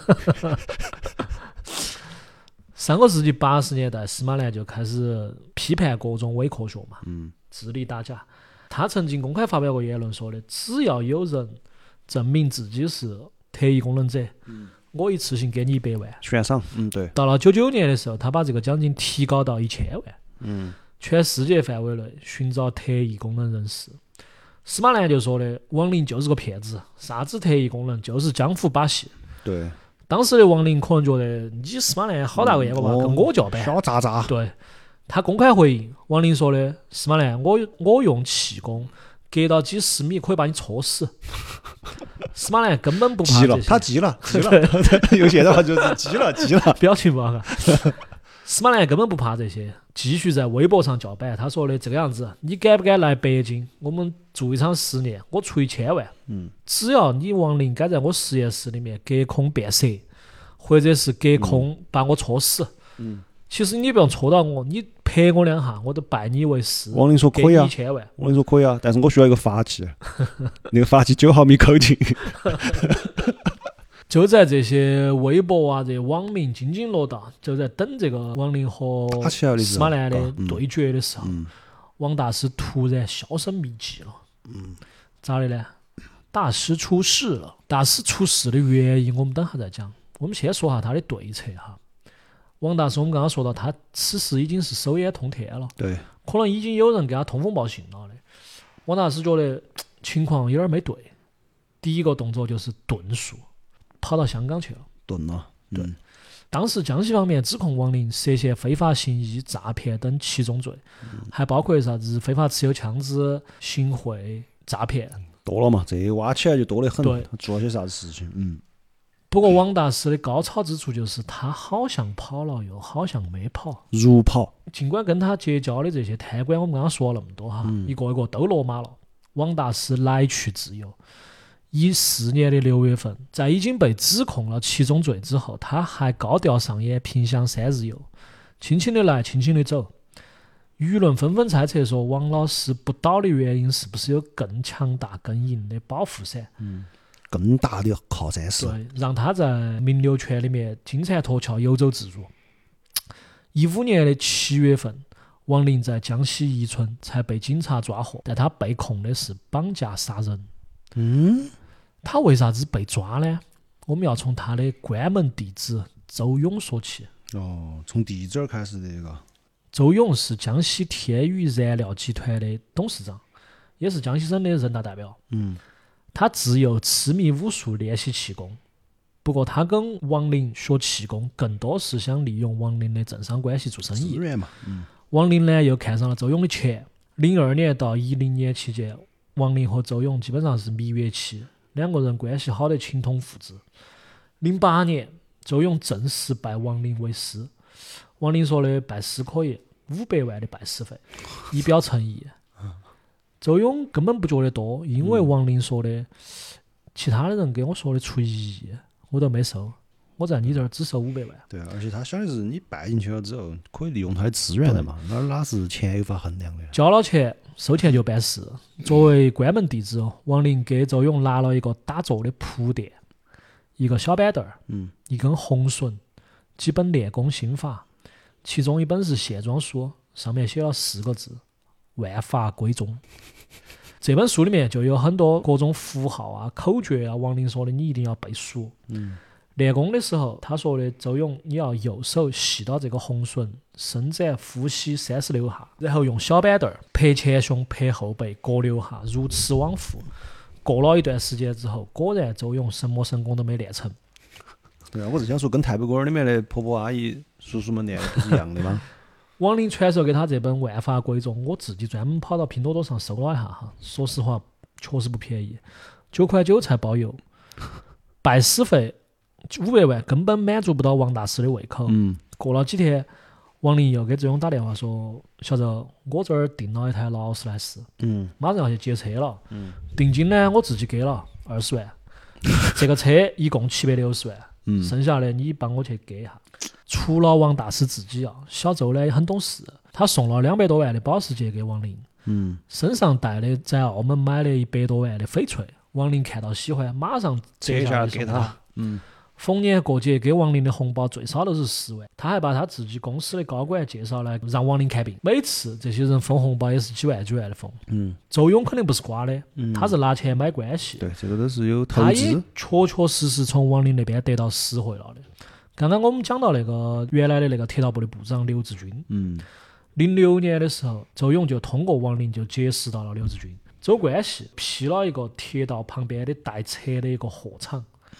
上个世纪八十年代，司马南就开始批判各种伪科学嘛， 嗯， 治理打假。他曾经公开发表过言论说的，只要有人证明自己是特异功能者，嗯，我一次性给你一百万悬赏。嗯，对。 到了九九年的时候，他把这个奖金提高到一千万。 嗯， 全世界范围内寻找特异功能人士。司马南就说的，王林就是个骗子，啥子特异功能就是江湖把戏。 对。 当时的王林可能觉得你司马南好大个烟巴巴，跟我叫板。 小渣渣。 对，他公开回应王林说的：“司马南，我我用气功，隔到几十米可以把你戳死。”司马南根本不怕急了， 这些， 他急了，急了。有些的话就是急了，急了。 表情包哈。司马南根本不怕这些，继续在微博上叫板。他说的这个样子，你敢不敢来北京？我们做一场实验，我出一千万。 嗯， 只要你王林敢在我实验室里面隔空变色，或者是隔空把我戳死。 嗯， 其实你不用戳到我，你拍我两下，我都拜你为师。 王林说可以啊， 一千万。 王林说可以啊，但是我需要一个法器，那个法器九毫米口径。 就在这些微博啊，这些网民津津乐道，就在等这个王林和司马南的对决的时候， 嗯、 王大师突然销声匿迹了。 嗯， 咋的呢？大师出事了。大师出事的原因，我们等下再讲。我们先说下他的对策哈。王大师，我们刚刚说到，他此时已经是手眼通天了， 对， 可能已经有人给他通风报信了的。王大师觉得情况有点没对，第一个动作就是遁术。跑到香港去了， 遁了。 对、嗯，当时江西方面指控王林涉嫌非法行医、诈骗等七宗罪，嗯、还包括啥子非法持有枪支、行贿、诈骗。 多了嘛，这挖起来就多得很。 对， 他做了些啥子事情？嗯。 不过王大师的高超之处就是他好像跑了，又好像没跑。 如跑。 尽管跟他结交的这些贪官，我们刚刚说了那么多哈， 嗯、 一个一个都落马了，王大师来去自由。一四年的六月份，在已经被指控了七宗罪之后，他还高调上演萍乡三日游，轻轻的来，轻轻的走。舆论纷纷猜测说，王老师不倒的原因是不是有更强大、更硬的保护伞？ 嗯，更大的靠山势。 对，让他在名流圈里面金蝉脱壳、游走自如。一五年的七月份，王林在江西宜春才被警察抓获，但他被控的是绑架杀人。 嗯。 他为啥子被抓呢？我们要从他的关门弟子周勇说起。 哦，从弟子开始这个。 周勇是江西天宇燃料集团的董事长，也是江西省的人大代表。 嗯， 他自幼痴迷武术，练习气功。不过他跟王林学气功，更多是想利用王林的政商关系做生意。 资源嘛。嗯。 王林呢又看上了周勇的钱。零二年到一零年期间，王林和周勇基本上是蜜月期。两个人关系好得情同父子。零八年，周勇正式拜王林为师。王林说的拜师可以，五百万的拜师费，以表诚意。周勇根本不觉得多，因为王林说的，其他的人给我说的出一亿，我都没收，我在你这儿只收五百万。 对，而且他想的是你拜进去了之后，可以利用他的资源的嘛，哪哪是钱有法衡量的？ 交了钱。收钱就办事。作为关门弟子，王林给周勇拿了一个打坐的铺垫，一个小板凳， 嗯， 一根红绳，几本练功心法，其中一本是线装书，上面写了四个字：万法归宗。这本书里面就有很多各种符号啊、口诀啊。王林说的你一定要背熟。 嗯。 练功的时候，他说的周勇，你要右手系到这个红绳，伸展呼吸三十六下，然后用小板凳拍前胸、拍后背各六下，如此往复。过了一段时间之后，果然周勇什么神功都没练成。 对啊，我是想说，跟太白馆里面的婆婆阿姨、叔叔们练的不是一样的吗？ 王林传授给他这本《万法归宗》，我自己专门跑到拼多多上搜了一下哈，说实话确实不便宜，九块九才包邮，拜师费五百万根本满足不到王大师的胃口。 嗯， 过了几天，王林又给周勇打电话说：“小周，我这儿订了一台劳斯莱斯， 嗯， 马上要去接车了。 嗯， 定金呢我自己给了二十万，这个车一共七百六十万， 嗯， 剩下的你帮我去给一下。”除了王大师自己啊，小周呢也很懂事，他送了两百多万的保时捷给王林， 嗯， 身上带的在澳门买了一百多万的翡翠，王林看到喜欢，马上折下来给他。 嗯。 逢年过节给王林的红包最少都是十万，他还把他自己公司的高管介绍来让王林看病，每次这些人封红包也是几万几万的封。 嗯， 周勇肯定不是瓜的， 嗯、 他是拿钱买关系。 对，这个都是有投资。 他也确确实实从王林那边得到实惠了的。刚刚我们讲到那个原来的那个铁道部的部长刘志军， 嗯， 零六年的时候，周勇就通过王林就结识到了刘志军，走关系批了一个铁道旁边的带车的一个货场。 嗯，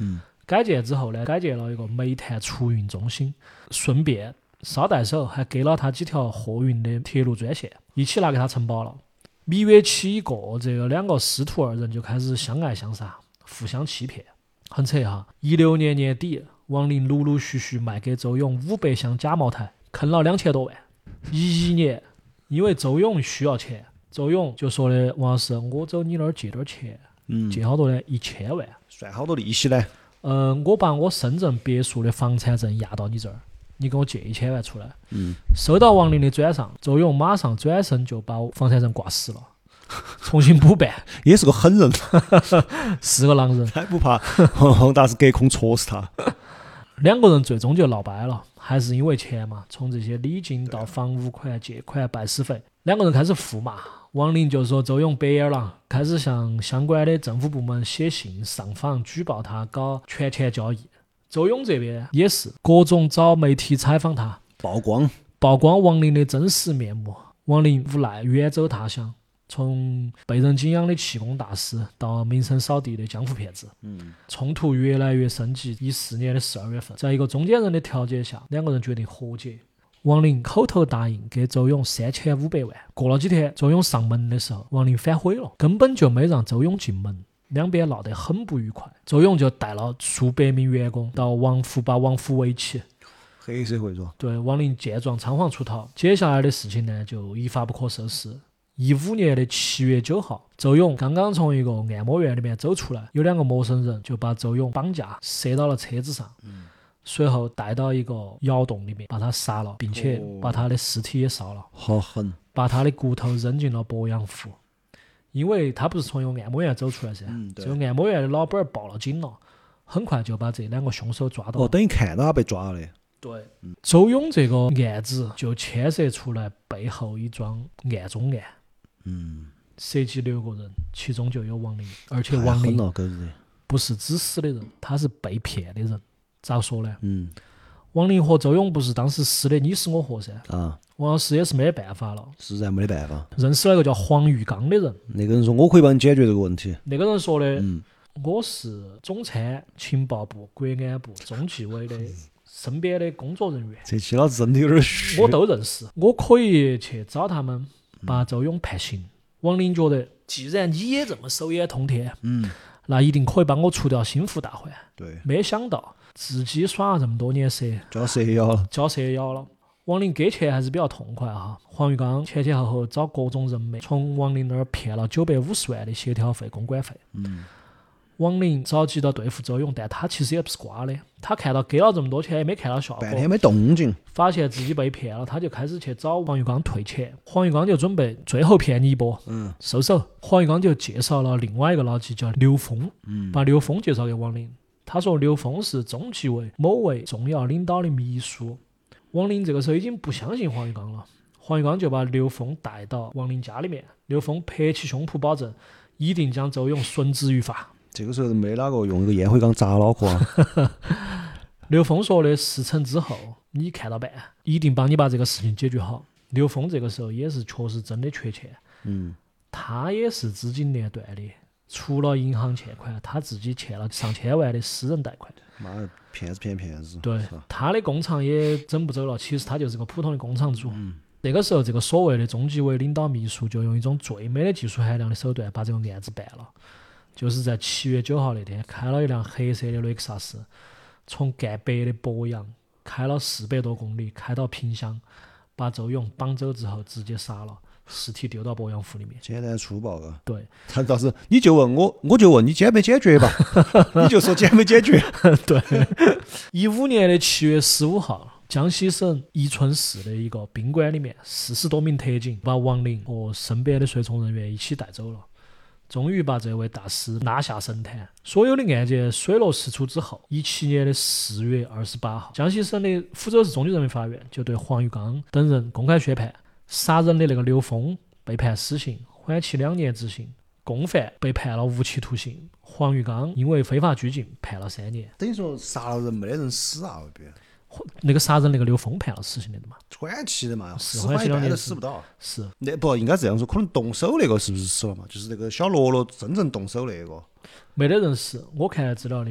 改建之后呢，改建了一个煤炭储运中心，顺便捎带手还给了他几条货运的铁路专线，一起拿给他承包了。蜜月期一过，这个两个师徒二人就开始相爱相杀，互相欺骗。很扯哈！一六年年底，王林陆陆续续卖给周勇五百箱假茅台，坑了两千多万。一一年，因为周勇需要钱，周勇就说的王老师，我走你那儿借点钱， 嗯， 借好多呢？一千万。 算好多利息呢？ 嗯、呃，我把我深圳别墅的房产证押到你这儿，你给我借一千万出来。 嗯， 收到王林的转账，周勇马上转身就把房产证挂失了，重新补办。 也是个狠人， 是个狼人， 还不怕黄大师隔空戳死他。 两个人最终就闹掰了，还是因为钱嘛。从这些礼金到房屋款、借款、拜师费，两个人开始互骂。王林就说周勇白眼狼，开始向相关的政府部门写信上访，举报他搞权钱交易。周勇这边也是各种找媒体采访他， 曝光曝光王林的真实面目。王林无奈远走他乡，从被人敬仰的气功大师到名声扫地的江湖骗子， 嗯， 冲突越来越升级。一四年的十二月份，在一个中间人的调解下，两个人决定和解。王林口头答应给周勇三千五百万。过了几天，周勇上门的时候，王林反悔了，根本就没让周勇进门，两边闹得很不愉快。周勇就带了数百名员工到王府，把王府围起。 黑社会说， 对，王林见状仓皇出逃。接下来的事情呢，就一发不可收拾。一五年的七月九号，周勇刚刚从一个按摩院里面走出来，有两个陌生人就把周勇绑架，塞到了车子上。嗯，随后带到一个窑洞里面，把他杀了，并且把他的尸体也烧了， 好狠！ 把他的骨头扔进了鄱阳湖。因为他不是从一个按摩院走出来噻， 嗯， 这个按摩院的老板报了警了，很快就把这两个凶手抓到了。 哦，等于看到他被抓了。 对，嗯、周勇这个案子就牵涉出来背后一桩案中案， 嗯， 涉及六个人，其中就有王林，而且王林不是只死的人，他是被骗的人。咋说呢？ 嗯， 王林和周勇不是当时撕的你死我活噻。 啊， 王老师也是没得办法了， 实在没得办法。 认识了一个叫黄玉刚的人， 那个人说我可以帮你解决这个问题。 那个人说的， 嗯， 我是总参情报部、国安部、中纪委的身边的工作人员。 这期老子真的有点虚。 我都认识，我可以去找他们，把周勇判刑。王林觉得，既然你也这么手眼通天， 嗯， 那一定可以帮我除掉心腹大患。 对， 没想到自己耍了这么多年蛇， 交蛇咬了， 交蛇咬了。王林给钱还是比较痛快哈。黄玉刚前前后后找各种人脉，从王林那儿骗了九百五十万的协调费、公关费。 嗯， 王林着急到对付周勇，但他其实也不是瓜的。他看到给了这么多钱，也没看到效果， 半天没动静， 发现自己被骗了，他就开始去找黄玉刚退钱。黄玉刚就准备最后骗你一波， 嗯， 收手。黄玉刚就介绍了另外一个老纪叫刘峰， 嗯， 把刘峰介绍给王林。他说刘峰是中纪委某位重要领导的秘书。王林这个时候已经不相信黄玉刚了，黄玉刚就把刘峰带到王林家里面，刘峰拍起胸脯保证一定将周勇绳之于法。 这个时候没哪个用一个烟灰缸砸脑壳啊。 刘峰说的事成之后你看到办，一定帮你把这个事情解决好。刘峰这个时候也是确实真的缺钱， 嗯， 他也是资金链断的，除了银行欠款，他自己欠了上千万的私人贷款。 妈的，骗子骗骗子。 对，他的工厂也整不走了，其实他就是个普通的工厂主。 嗯， 那个时候，这个所谓的中纪委领导秘书就用一种最没得技术含量的手段把这个案子办了，就是在七月九号那天开了一辆黑色的雷克萨斯，从赣北的鄱阳开了四百多公里，开到萍乡，把周勇绑走之后直接杀了，尸体丢到鄱阳湖里面。 简单粗暴啊！ 对， 他倒是你就问我，我就问你解没解决吧，你就说解没解决。 对，一五年的七月十五号，江西省宜春市的一个宾馆里面，四十多名特警把王林和身边的随从人员一起带走了。终于把这位大师拉下神坛。所有的案件水落石出之后，一七年的四月二十八号，江西省的抚州市中级人民法院就对黄玉刚等人公开宣判，杀人的那个刘峰被判死刑，缓期两年执行；共犯被判了无期徒刑，黄玉刚因为非法拘禁判了三年。 等于说杀了人没得人死啊，别。 那个杀人那个刘峰判了死刑的嘛， 缓期的嘛， 是缓期两年都死不到。 是那不应该这样说，可能动手那个是不是死了嘛？就是那个小罗罗真正动手那个， 没得人死。我看资料里面，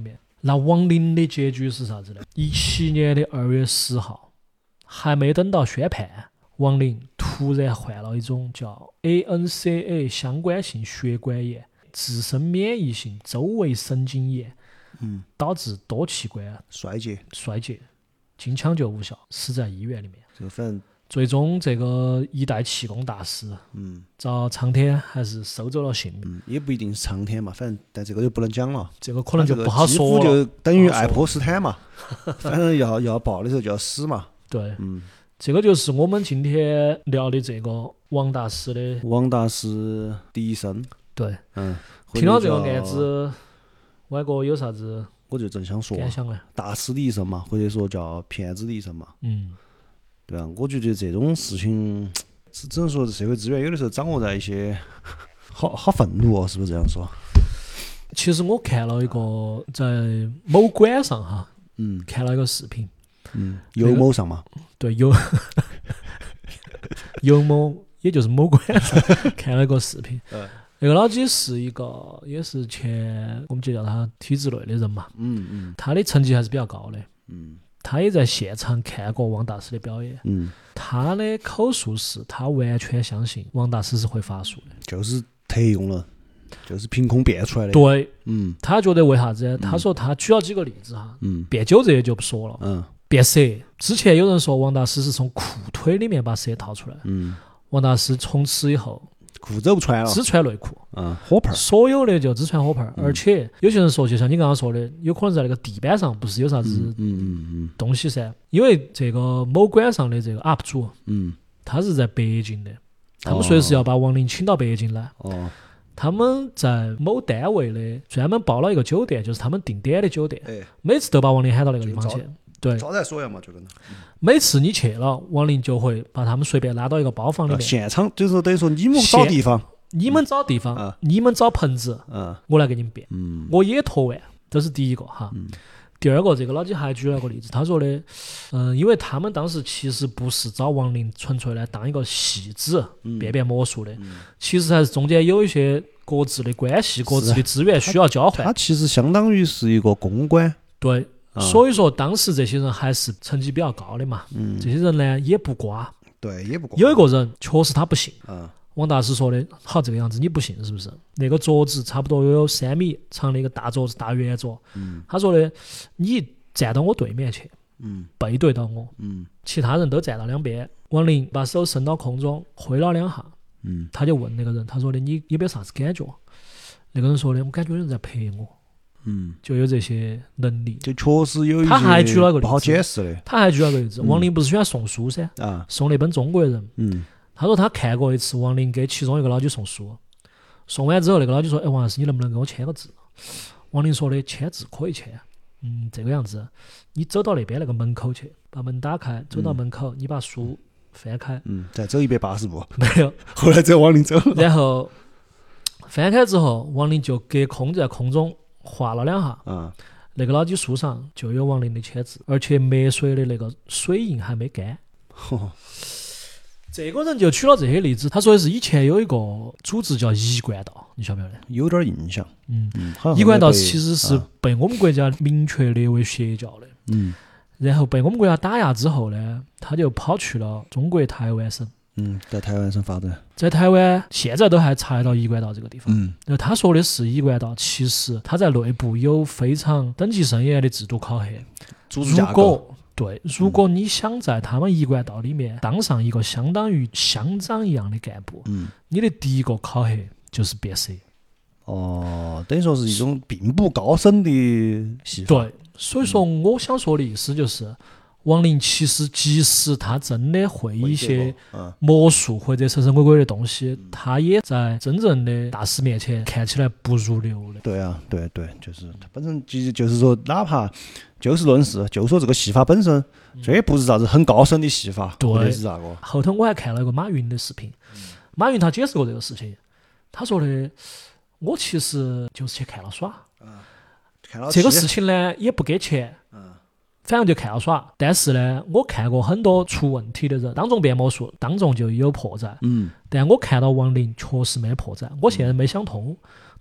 那王林的结局是啥子呢？一七年的二月十号，还没等到宣判，王林突然患了一种叫 A N C A 相关性血管炎、自身免疫性周围神经炎， 嗯， 导致多器官衰竭， 衰竭，经抢救无效，死在医院里面。 这个反正最终，这个一代气功大师， 嗯， 遭苍天还是收走了性命。 嗯，也不一定是苍天嘛，反正但这个就不能讲了， 这个可能就不好说了。 就等于爱泼斯坦嘛，反正要要爆的时候就要死嘛。 对， 嗯， 这个就是我们今天聊的这个王大师的王大师第一生。 对， 嗯， 听到这个案子，歪哥有啥子我就正想说感想呢？ 大师的一生嘛，或者说叫骗子的一生嘛。 嗯。 对啊，我觉得这种事情只只能说社会资源有的时候掌握在一些好好愤怒哦，是不是这样说？ 其实我看了一个在某馆上哈， 嗯， 看了一个视频， 嗯，有某上嘛， 对，有有某，也就是某馆上看了一个视频， 嗯， 那个老几是一个也是前我们就叫他体制内的人嘛， 嗯嗯他的成绩还是比较高的， 嗯他也在现场看过王大师的表演， 嗯， 他的口述是他完全相信王大师是会法术的， 就是特用了，就是凭空变出来的。 对， 嗯他觉得为啥子？他说他举了几个例子哈， 嗯变酒这些就不说了， 嗯变蛇，之前有人说王大师是从裤腿里面把蛇掏出来， 嗯， 王大师从此以后裤子都不穿了， 只穿内裤， 嗯，火盆儿， 所有的就只穿火盆儿，而且有些人说，就像你刚刚说的，有可能在那个地板上不是有啥子嗯嗯嗯东西噻，因为这个某馆上的这个 U P 主， 嗯， 他是在北京的，他们随时要把王林请到北京来。 哦， 他们在某单位的专门包了一个酒店，就是他们定点的酒店， 哎， 每次都把王林喊到那个地方就去。对， 招待所一样嘛，就跟每次你去了，王林就会把他们随便拉到一个包房里面， 现场就是等于说你们找地方， 你们找地方， 嗯你们找棚子， 嗯我来给你们变， 嗯我也脱完，这是第一个哈。第二个，这个老几还举了个例子，他说的，嗯、因为他们当时其实不是找王林纯粹来当一个戏子，变变魔术的，其实还是中间有一些各自的关系、各自的资源需要交换。 他其实相当于是一个公关。 对，所以说当时这些人还是成绩比较高的嘛， 嗯， 这些人呢也不瓜。 对，也不过有一个人确实他不信， 嗯王大师说的好这个样子，你不信是不是？那个桌子差不多有三米长的一个大桌子，大圆桌。 嗯他说的，你站到我对面去， 嗯背对到我， 嗯其他人都站到两边。王林把手伸到空中，挥了两下， 嗯他就问那个人，他说的你有没有啥子感觉？那个人说的，我感觉有人在陪我， 嗯， 就有这些能力。 就确实有一些他还举了个例子不好解释的他还举了个例子，王林不是喜欢送书噻， 啊， 送那本《中国人》。 嗯他说他看过一次王林给其中一个老几送书，送完之后那个老几说：“哎，王老师，你能不能给我签个字？”王林说的：“签字可以签，嗯，这个样子，你走到那边那个门口去，把门打开，走到门口，你把书翻开， 嗯，再走一百八十步， 没有， 后来只有王林走了。 然后翻开之后，王林就隔空在空中画了两下， 啊， 那个老几书上就有王林的签字，而且墨水的那个水印还没干。”这个人就举了这些例子，他说的是以前有一个组织叫一贯道，你晓不晓得？ 有点印象。 嗯， 嗯，好像一贯道被其实是啊被我们国家明确列为邪教的， 嗯然后被我们国家打压之后呢，他就跑去了中国台湾省， 嗯，在台湾省发展。 在台湾现在都还查得到一贯道这个地方。 嗯然后他说的是一贯道，其实他在内部有非常等级森严的制度考核。如组织架构。 果对，如果你想在他们一贯道里面当上一个相当于乡长一样的干部， 嗯， 你的第一个考核就是变色。 哦，等于说是一种并不高深的戏法。 对，所以说我想说的意思就是，王林其实即使他真的会一些嗯魔术或者神神鬼鬼的东西，他也在真正的大师面前看起来不入流的。 对啊，对对，就是它本身其实就是说，哪怕就事论事，就说这个戏法本身，这也不是啥子很高深的戏法， 对或者是咋个？ 后头我还看了一个马云的视频，马云他解释过这个事情，他说的，我其实就是去看了耍， 看到这个气事情呢也不给钱，反正就看了耍。但是呢，我看过很多出问题的人，当众变魔术，当众就有破绽。 嗯但我看到王林确实没破绽，我现在没想通，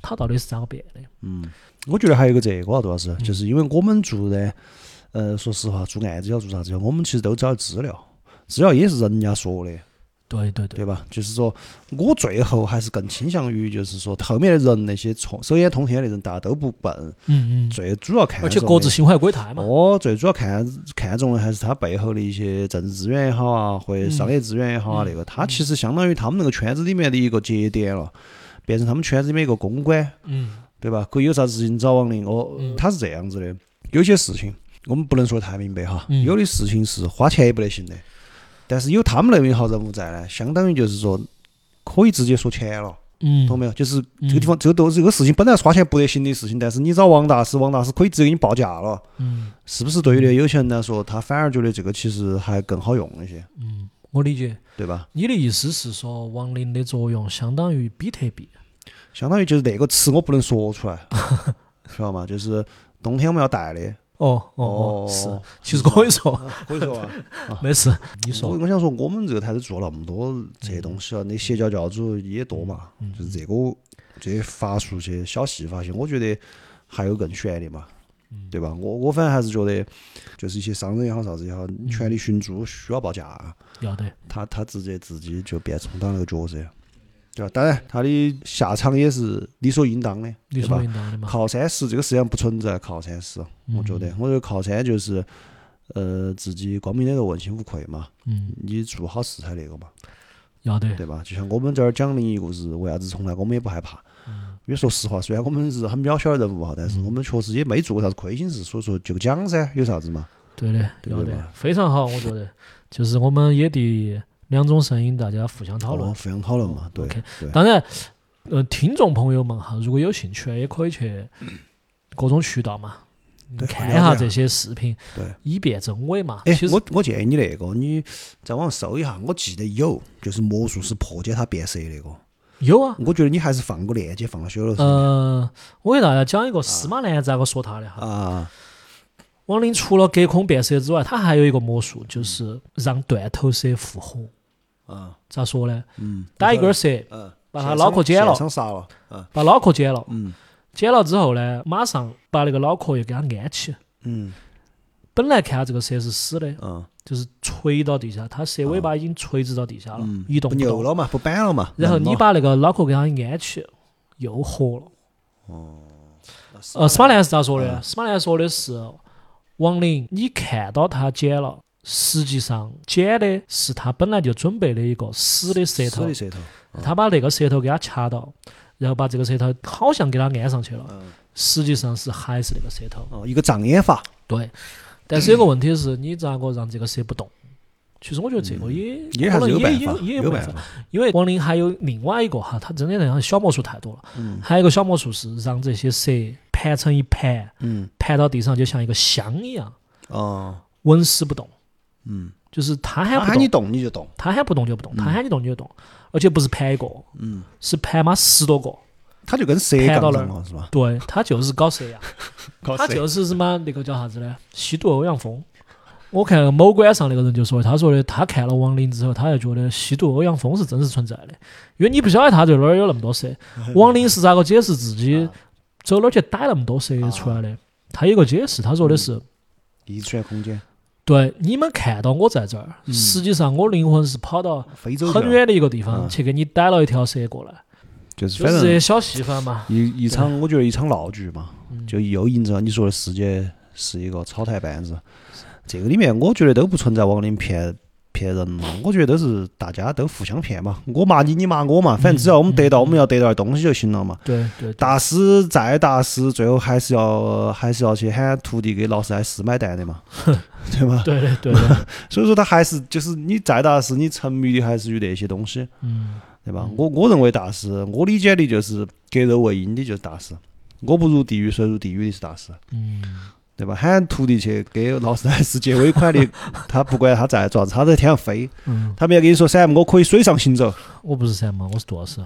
它到底是咋个变的？ 嗯，我觉得还有一个这个啊，杜老师，就是因为我们做的，呃，说实话，做案子要做啥子，我们其实都找资料，资料也是人家说的。 对对对， 对吧？就是说我最后还是更倾向于，就是说后面的人那些从手眼通天的人，大家都不笨。 嗯嗯。 最主要看重的， 而且各自心怀鬼胎嘛。 哦，最主要看看重的还是他背后的一些政治资源也好啊，或者商业资源也好啊， 嗯、 那个他其实相当于他们那个圈子里面的一个节点了，变成他们圈子里面一个公关。 嗯。 对吧？可以有啥子事情找王林哦。 嗯、 他是这样子的，有些事情我们不能说太明白哈， 嗯、 有的事情是花钱也不得行的。但是有他们那么一号人物在呢，相当于就是说可以直接说钱了， 嗯， 懂没有？就是这个地方，这个都这个事情本来是花钱不得行的事情，但是你找王大师，王大师可以直接给你报价了， 嗯， 是不是？对于有钱人来说，他反而觉得这个其实还更好用一些， 嗯，我理解， 对吧？ 你的意思是说，王林的作用相当于比特币， 相当于就是那个词我不能说出来，知道吗？就是冬天我们要带的。 哦哦哦，是，其实可以说， 可以说啊， 没事，你说。 我我想说，我们这个台子做了那么多这些东西啊，那邪教教主也多嘛，就是这个这些法术、些小戏法些，我觉得还有更玄的嘛，对吧？我我反正还是觉得，就是一些商人也好，啥子也好，权力寻租需要报价， 要得， 他他直接自己就变充当那个角色。对吧？当然，他的下场也是理所应当的， 理所应当的嘛。 靠山石这个世界上不存在靠山石， 嗯、 我觉得，我觉得靠山就是，呃，自己光明磊落、问心无愧嘛。 嗯， 你做好事才那个嘛。 要得， 对吧？就像我们这儿讲灵异故事，为啥子从来我们也不害怕？ 嗯， 因为说实话，虽然我们是很渺小的人物哈，但是我们确实也没做过啥子亏心事，所以说就讲噻，有啥子嘛？ 对的，要得，非常好，我觉得，就是我们也得。两种声音，大家互相讨论， 哦、互相讨论嘛。对。 Okay. 对当然，呃，听众朋友们哈，如果有兴趣，也可以去各种渠道嘛，看一下这些视频， 对， 以辨真伪嘛。 哎，我我建议你那个，你在网上搜一下，我记得有，就是魔术师破解他变色那个。 有啊。 我觉得你还是放个链接放到小楼上。 呃，我给大家讲一个司马南咋个说他的哈。 啊。 王林除了隔空变色之外，他还有一个魔术，就是让断头蛇复活。 啊， 咋说呢？ 嗯， 打一根蛇， 嗯， 把他脑壳剪了， 杀了，嗯， 把脑壳剪了， 嗯， 剪了之后呢，马上把那个脑壳又给他安起， 嗯， 本来看这个蛇是死的， 嗯， 就是垂到地下，它蛇尾巴已经垂直到地下了， 嗯、 一动不动， 不扭了嘛，不板了嘛， 然后你把那个脑壳给他安起，又活了。 哦， 呃，司马南是咋说的？司马南说的是，王林，你看到他剪了。实际上捡的是他本来就准备的一个死的舌头， 死的舌头， 嗯、他把那个舌头给他掐到，然后把这个舌头好像给他安上去了，嗯、实际上是还是那个舌头， 哦，一个障眼法。 对，但是有个问题是，你咋个让这个蛇不动？其实我觉得这个也、 嗯、也还是有办法， 也有办法。 因为王林还有另外一个哈，他真的那样小魔术太多了，嗯、还有一个小魔术是让这些蛇盘成一盘，嗯、盘到地上就像一个香一样， 哦， 纹丝不动。 嗯， 就是他喊不动， 他喊你动你就动， 他喊不动就不动，他喊你动你就动，而且不是盘一个， 嗯， 是盘嘛十多个， 他就跟蛇盘到那儿是吧？ 对，他就是搞蛇呀， 搞他就是什么那个叫啥子呢？吸毒欧阳锋。我看某馆上那个人就说，他说的他看了王林之后，他就觉得吸毒欧阳锋是真实存在的，因为你不晓得他这哪儿有那么多蛇。王林是咋个解释自己走哪儿去逮那么多蛇出来的？他有个解释，他说的是异次元空间。 对，你们看到我在这儿，嗯、实际上我灵魂是跑到很远的一个地方去给你逮了一条蛇过来， 就是反正这些小戏法嘛。 一一场，我觉得一场闹剧嘛，嗯、就又印证了你说的世界是一个草台班子。这个里面我觉得都不存在王林骗骗人嘛，我觉得都是大家都互相骗嘛，我骂你，你骂我嘛，反正只要我们得到，嗯、我们要得到点东西就行了嘛。 对 对, 对。 大师再大师，最后还是要还是要去喊徒弟给劳斯莱斯买单的嘛，对吧？ 对的对的。 所以说他还是就是你再大师，你沉迷的还是于那些东西， 嗯， 对吧？我我认为大师，我理解的就是格肉为因的就是大师，我不入地狱谁入地狱的是大师， 嗯。 对吧？喊徒弟去给劳斯莱斯借尾款的，他不管他在做啥子，他在天上飞。嗯、他没有跟你说Sam，我可以水上行走。 我不是Sam，我是杜老师。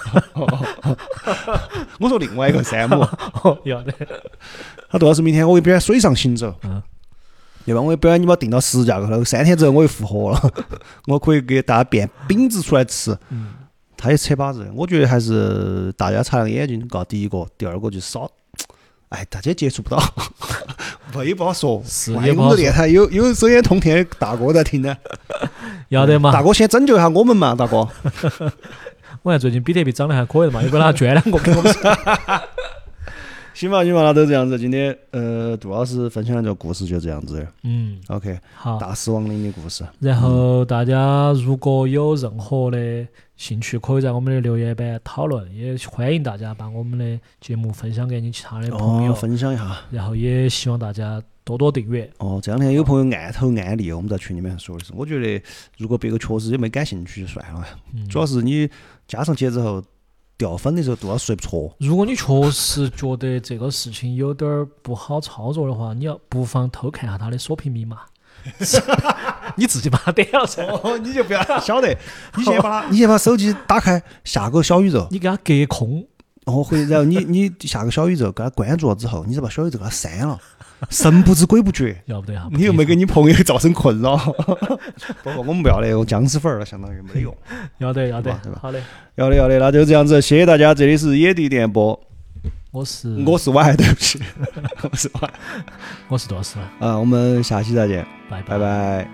我说另外一个Sam。 要的。 他杜老师明天我会表演水上行走。嗯。对吧？我会表演你把我定到十字架高头，三天之后我又复活了，我可以给大家变饼子出来吃。 嗯。 他也扯把子。我觉得还是大家擦亮眼睛，搞第一个，第二个就少，哎，大家接触不到，我也不好说。 是万一也不好说我们电台有有手眼通天的大哥在听呢， 要得嘛。 大哥先拯救一下我们嘛，大哥。 我看最近比特币涨得还可以嘛，又给他捐两个给我们。 行吧，行吧，那都这样子。今天呃，杜老师分享的这个故事就这样子。 嗯 OK， 好。 大死亡岭的故事。 然后大家如果有任何的兴趣，可以在我们的留言板讨论，也欢迎大家把我们的节目分享给你其他的朋友， 哦，分享一下。 然后也希望大家多多订阅。 哦，这两天有朋友暗投案例，我们在群里面说的是，我觉得如果别个确实也没感兴趣就算了， 嗯、 主要是你加上去之后掉分的时候杜老师说不错。 如果你确实觉得这个事情有点儿不好操作的话，你要不妨偷看下他的锁屏密码。你自己把它点了噻， 哦，你就不要晓得，你先把你先把手机打开，下个小宇宙， 你给它隔空， 然后回，然后你你下个小宇宙，给他关注了之后，你再把小宇宙给他删了，神不知鬼不觉， 要不得哈， 你又没给你朋友造成困扰。不过我们不要那种僵尸粉儿了，相当于没得用。 要得要得， 对吧？ 好的， 要得要得，那就这样子，谢谢大家，这里是野地电波。 我是我是歪，对不起，我是歪， 我是多士啊，我们下期再见， 拜拜拜。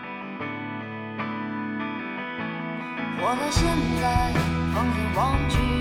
我们现在放眼望去。